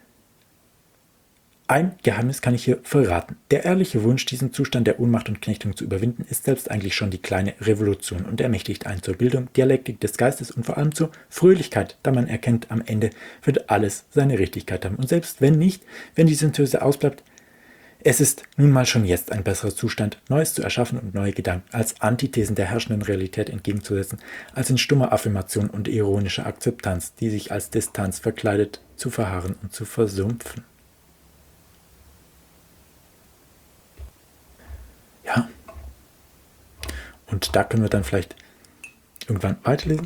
Ein Geheimnis kann ich hier verraten. Der ehrliche Wunsch, diesen Zustand der Ohnmacht und Knechtung zu überwinden, ist selbst eigentlich schon die kleine Revolution und ermächtigt einen zur Bildung, Dialektik des Geistes und vor allem zur Fröhlichkeit, da man erkennt, am Ende wird alles seine Richtigkeit haben. Und selbst wenn nicht, wenn die Synthese ausbleibt, es ist nun mal schon jetzt ein besserer Zustand, Neues zu erschaffen und neue Gedanken als Antithesen der herrschenden Realität entgegenzusetzen, als in stummer Affirmation und ironischer Akzeptanz, die sich als Distanz verkleidet, zu verharren und zu versumpfen. Ja, und da können wir dann vielleicht irgendwann weiterlesen.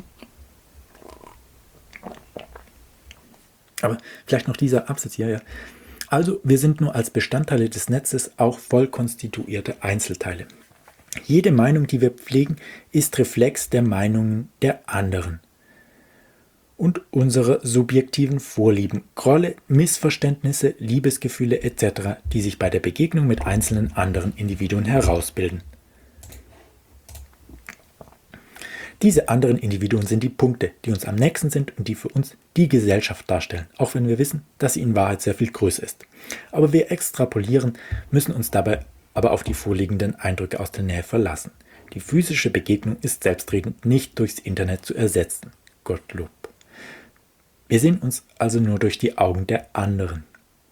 Aber vielleicht noch dieser Absatz hier, ja. Also, wir sind nur als Bestandteile des Netzes auch voll konstituierte Einzelteile. Jede Meinung, die wir pflegen, ist Reflex der Meinungen der anderen und unsere subjektiven Vorlieben, Grolle, Missverständnisse, Liebesgefühle etc., die sich bei der Begegnung mit einzelnen anderen Individuen herausbilden. Diese anderen Individuen sind die Punkte, die uns am nächsten sind und die für uns die Gesellschaft darstellen, auch wenn wir wissen, dass sie in Wahrheit sehr viel größer ist. Aber wir extrapolieren, müssen uns dabei aber auf die vorliegenden Eindrücke aus der Nähe verlassen. Die physische Begegnung ist selbstredend nicht durchs Internet zu ersetzen. Gottlob. Wir sehen uns also nur durch die Augen der anderen.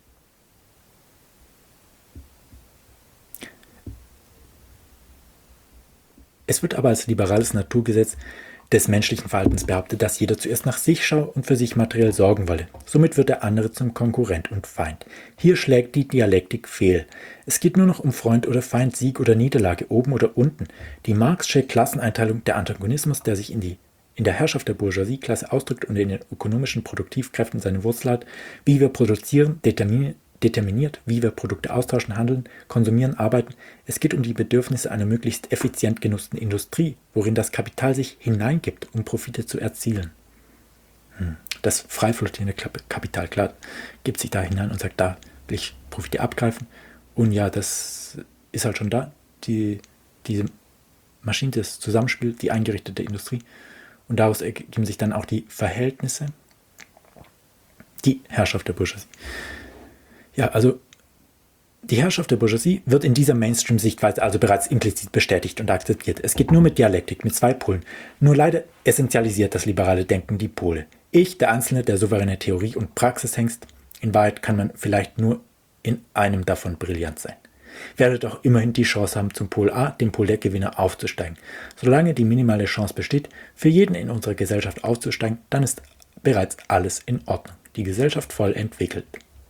Es wird aber als liberales Naturgesetz des menschlichen Verhaltens behauptet, dass jeder zuerst nach sich schaue und für sich materiell sorgen wolle. Somit wird der andere zum Konkurrent und Feind. Hier schlägt die Dialektik fehl. Es geht nur noch um Freund oder Feind, Sieg oder Niederlage, oben oder unten. Die Marx'sche Klasseneinteilung, der Antagonismus, der sich in der Herrschaft der Bourgeoisie-Klasse ausdrückt und in den ökonomischen Produktivkräften seine Wurzel hat, wie wir produzieren, determiniert, wie wir Produkte austauschen, handeln, konsumieren, arbeiten. Es geht um die Bedürfnisse einer möglichst effizient genutzten Industrie, worin das Kapital sich hineingibt, um Profite zu erzielen. Das frei flottierende Kapital, klar, gibt sich da hinein und sagt, da will ich Profite abgreifen. Und ja, das ist halt schon da, diese Maschine, das Zusammenspiel, die eingerichtete Industrie. Und daraus ergeben sich dann auch die Verhältnisse, die Herrschaft der Bourgeoisie. Ja, also die Herrschaft der Bourgeoisie wird in dieser Mainstream-Sichtweise also bereits implizit bestätigt und akzeptiert. Es geht nur mit Dialektik, mit zwei Polen. Nur leider essentialisiert das liberale Denken die Pole. Ich, der Einzelne, der souveräne Theorie- und Praxishengst. In Wahrheit kann man vielleicht nur in einem davon brillant sein. Werdet auch immerhin die Chance haben, zum Pol A, dem Pol der Gewinner, aufzusteigen. Solange die minimale Chance besteht, für jeden in unserer Gesellschaft aufzusteigen, dann ist bereits alles in Ordnung. Die Gesellschaft voll entwickelt.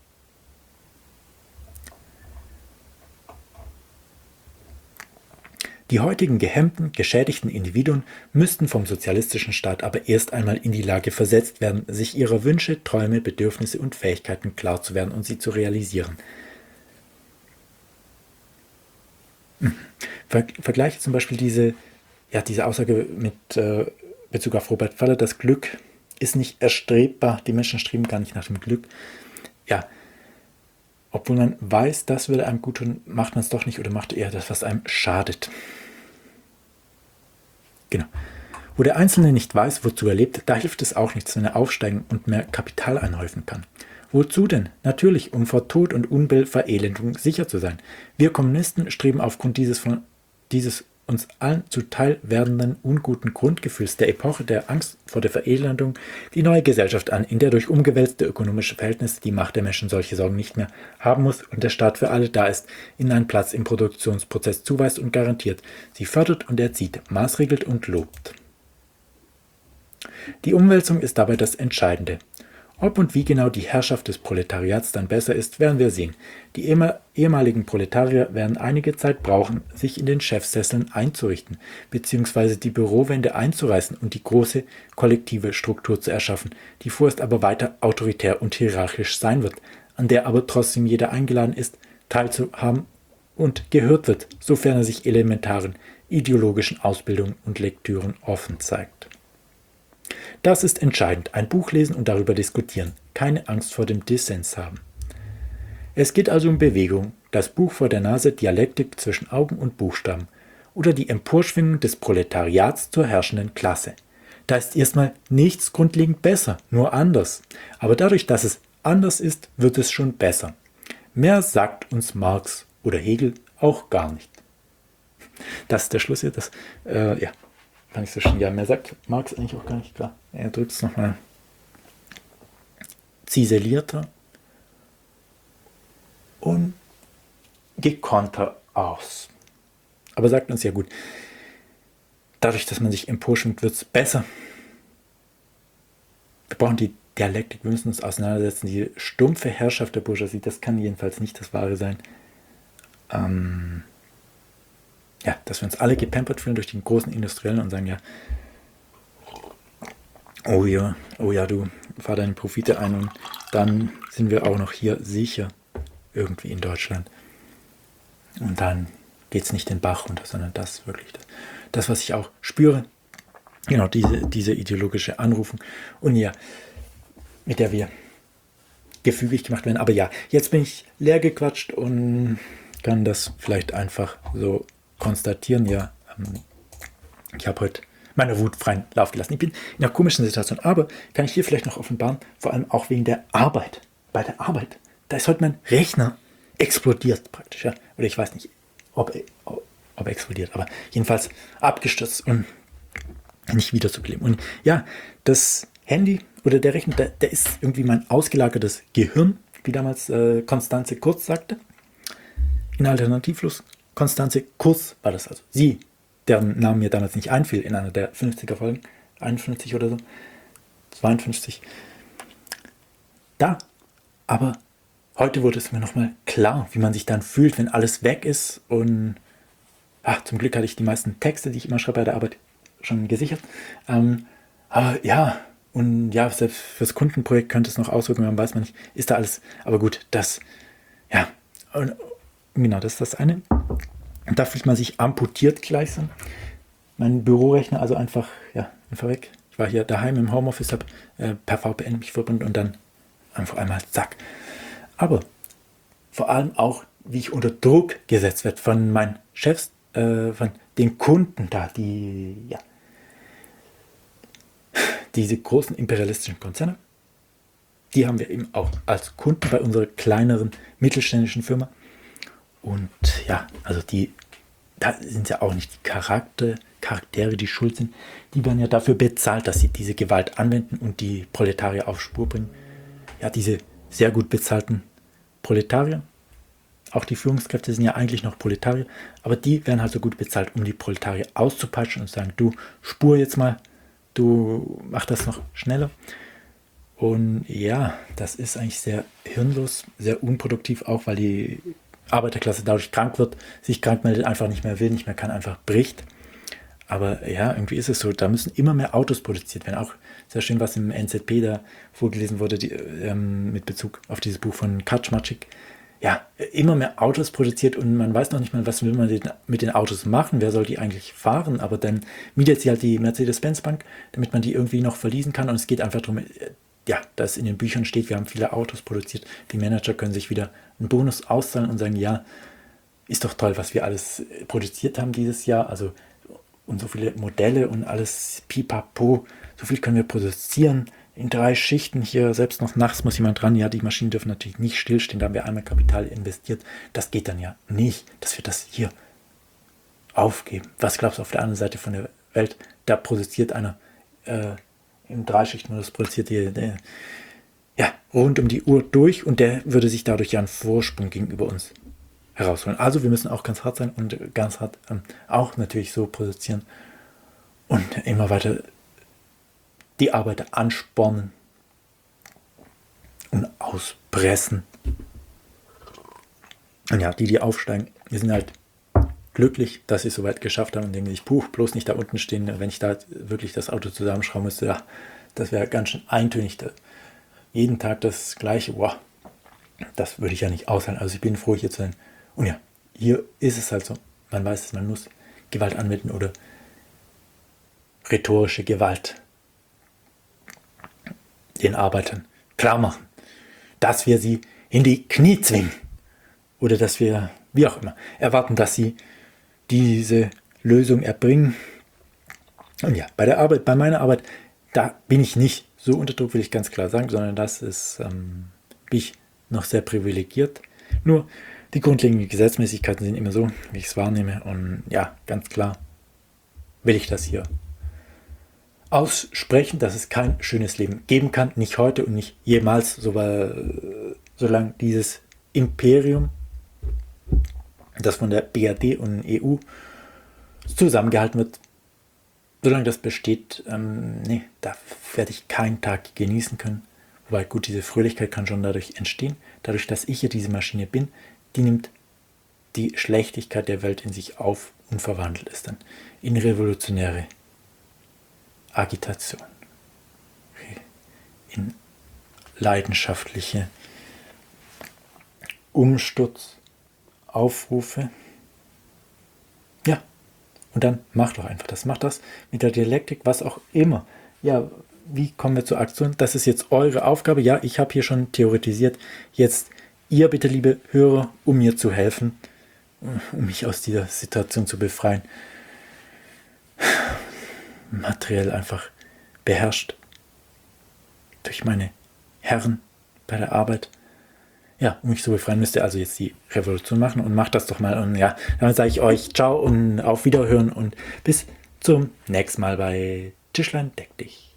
Die heutigen gehemmten, geschädigten Individuen müssten vom sozialistischen Staat aber erst einmal in die Lage versetzt werden, sich ihrer Wünsche, Träume, Bedürfnisse und Fähigkeiten klar zu werden und sie zu realisieren. Vergleiche zum Beispiel diese Aussage mit Bezug auf Robert Faller, das Glück ist nicht erstrebbar, die Menschen streben gar nicht nach dem Glück. Ja, obwohl man weiß, das würde einem gut tun, macht man es doch nicht oder macht eher das, was einem schadet. Genau. Wo der Einzelne nicht weiß, wozu er lebt, da hilft es auch nichts, wenn er aufsteigen und mehr Kapital anhäufen kann. Wozu denn? Natürlich, um vor Tod und Verelendung sicher zu sein. Wir Kommunisten streben aufgrund dieses uns allen zuteil werdenden unguten Grundgefühls der Epoche der Angst vor der Verelendung die neue Gesellschaft an, in der durch umgewälzte ökonomische Verhältnisse die Macht der Menschen solche Sorgen nicht mehr haben muss und der Staat für alle da ist, ihnen einen Platz im Produktionsprozess zuweist und garantiert, sie fördert und erzieht, maßregelt und lobt. Die Umwälzung ist dabei das Entscheidende. Ob und wie genau die Herrschaft des Proletariats dann besser ist, werden wir sehen. Die ehemaligen Proletarier werden einige Zeit brauchen, sich in den Chefsesseln einzurichten, beziehungsweise die Bürowände einzureißen und die große kollektive Struktur zu erschaffen, die vorerst aber weiter autoritär und hierarchisch sein wird, an der aber trotzdem jeder eingeladen ist, teilzuhaben und gehört wird, sofern er sich elementaren ideologischen Ausbildungen und Lektüren offen zeigt. Das ist entscheidend. Ein Buch lesen und darüber diskutieren. Keine Angst vor dem Dissens haben. Es geht also um Bewegung, das Buch vor der Nase, Dialektik zwischen Augen und Buchstaben oder die Emporschwingung des Proletariats zur herrschenden Klasse. Da ist erstmal nichts grundlegend besser, nur anders. Aber dadurch, dass es anders ist, wird es schon besser. Mehr sagt uns Marx oder Hegel auch gar nicht. Das ist der Schluss hier. Fand ich so schön. Ja, mehr sagt Marx eigentlich auch gar nicht, klar. Er drückt es nochmal ziselierter und gekonter aus. Aber sagt uns ja gut, dadurch, dass man sich emporschwingt, wird es besser. Wir brauchen die Dialektik, wir müssen uns auseinandersetzen. Die stumpfe Herrschaft der Bourgeoisie, das kann jedenfalls nicht das Wahre sein. Dass wir uns alle gepampert fühlen durch den großen Industriellen und sagen, oh ja, du fahr deine Profite ein und dann sind wir auch noch hier sicher irgendwie in Deutschland. Und dann geht es nicht den Bach runter, sondern das wirklich das, was ich auch spüre. Genau, diese ideologische Anrufung. Und ja, mit der wir gefügig gemacht werden. Aber ja, jetzt bin ich leer gequatscht und kann das vielleicht einfach so konstatieren. Ja, ich habe heute meine Wut freien Lauf gelassen. Ich bin in einer komischen Situation, aber kann ich hier vielleicht noch offenbaren, vor allem auch wegen der Arbeit. Bei der Arbeit, da ist heute mein Rechner explodiert praktisch. Ja? Oder ich weiß nicht, ob explodiert, aber jedenfalls abgestürzt und nicht wiederzubeleben. Und ja, das Handy oder der Rechner, der ist irgendwie mein ausgelagertes Gehirn, wie damals Constanze Kurz sagte. In Alternativlos, Constanze Kurz war das also. Sie, deren Name mir damals nicht einfiel in einer der 50er Folgen, 51 oder so, 52. Da, aber heute wurde es mir nochmal klar, wie man sich dann fühlt, wenn alles weg ist. Und zum Glück hatte ich die meisten Texte, die ich immer schreibe bei der Arbeit, schon gesichert. Aber ja, und ja, selbst fürs Kundenprojekt könnte es noch Auswirkungen haben, weiß man nicht. Ist da alles, aber gut, und genau, das ist das eine. Und da fühlt man sich amputiert gleichsam. Mein Bürorechner also einfach weg. Ich war hier daheim im Homeoffice, habe per VPN mich verbunden und dann einfach einmal zack. Aber vor allem auch, wie ich unter Druck gesetzt werde von meinen Chefs, von den Kunden da, diese großen imperialistischen Konzerne, die haben wir eben auch als Kunden bei unserer kleineren mittelständischen Firma. Und ja, also da sind ja auch nicht die Charaktere, die schuld sind. Die werden ja dafür bezahlt, dass sie diese Gewalt anwenden und die Proletarier auf Spur bringen. Ja, diese sehr gut bezahlten Proletarier, auch die Führungskräfte sind ja eigentlich noch Proletarier, aber die werden halt so gut bezahlt, um die Proletarier auszupeitschen und zu sagen, du spur jetzt mal, du mach das noch schneller. Und ja, das ist eigentlich sehr hirnlos, sehr unproduktiv, auch weil die Arbeiterklasse dadurch krank wird, sich krank meldet, einfach nicht mehr will, nicht mehr kann, einfach bricht. Aber ja, irgendwie ist es so, da müssen immer mehr Autos produziert werden. Auch sehr schön, was im NZP da vorgelesen wurde, mit Bezug auf dieses Buch von Kaczmarczyk. Ja, immer mehr Autos produziert und man weiß noch nicht mal, was will man mit den Autos machen, wer soll die eigentlich fahren, aber dann mietet sie halt die Mercedes-Benz-Bank, damit man die irgendwie noch verleasen kann und es geht einfach darum, dass in den Büchern steht, wir haben viele Autos produziert, die Manager können sich wieder einen Bonus auszahlen und sagen, ja, ist doch toll, was wir alles produziert haben dieses Jahr, also und so viele Modelle und alles pipapo, so viel können wir produzieren, in 3 Schichten hier, selbst noch nachts muss jemand dran, ja, die Maschinen dürfen natürlich nicht stillstehen, da haben wir einmal Kapital investiert, das geht dann ja nicht, dass wir das hier aufgeben. Was glaubst du auf der anderen Seite von der Welt, da produziert einer im 3-Schicht-Modus produziert der rund um die Uhr durch und der würde sich dadurch ja einen Vorsprung gegenüber uns herausholen. Also wir müssen auch ganz hart sein und ganz hart auch natürlich so produzieren und immer weiter die Arbeiter anspornen und auspressen. Und ja, die aufsteigen, die sind halt glücklich, dass sie es soweit geschafft haben und denken sich, bloß nicht da unten stehen, wenn ich da wirklich das Auto zusammenschrauben müsste, ja, das wäre ganz schön eintönig. Jeden Tag das Gleiche, das würde ich ja nicht aushalten. Also ich bin froh, hier zu sein. Und ja, hier ist es halt so, man weiß es, man muss Gewalt anwenden oder rhetorische Gewalt den Arbeitern klar machen, dass wir sie in die Knie zwingen oder dass wir, wie auch immer, erwarten, dass sie diese Lösung erbringen. Und ja, bei meiner Arbeit, da bin ich nicht so unter Druck, will ich ganz klar sagen, sondern bin ich noch sehr privilegiert. Nur die grundlegenden Gesetzmäßigkeiten sind immer so, wie ich es wahrnehme. Und ja, ganz klar will ich das hier aussprechen, dass es kein schönes Leben geben kann. Nicht heute und nicht jemals, solange dieses Imperium, das von der BRD und EU zusammengehalten wird, solange das besteht, da werde ich keinen Tag genießen können. Wobei, gut, diese Fröhlichkeit kann schon dadurch entstehen. Dadurch, dass ich ja diese Maschine bin, die nimmt die Schlechtigkeit der Welt in sich auf und verwandelt es dann in revolutionäre Agitation, in leidenschaftliche Umsturzaufrufe. Ja, und dann macht doch einfach das. Macht das mit der Dialektik, was auch immer. Ja, wie kommen wir zur Aktion? Das ist jetzt eure Aufgabe. Ja, ich habe hier schon theoretisiert. Jetzt ihr bitte, liebe Hörer, um mir zu helfen, um mich aus dieser Situation zu befreien. Materiell einfach beherrscht durch meine Herren bei der Arbeit. Ja, um mich zu befreien, müsst ihr also jetzt die Revolution machen und macht das doch mal. Und ja, damit sage ich euch ciao und auf Wiederhören und bis zum nächsten Mal bei Tischlein deck dich.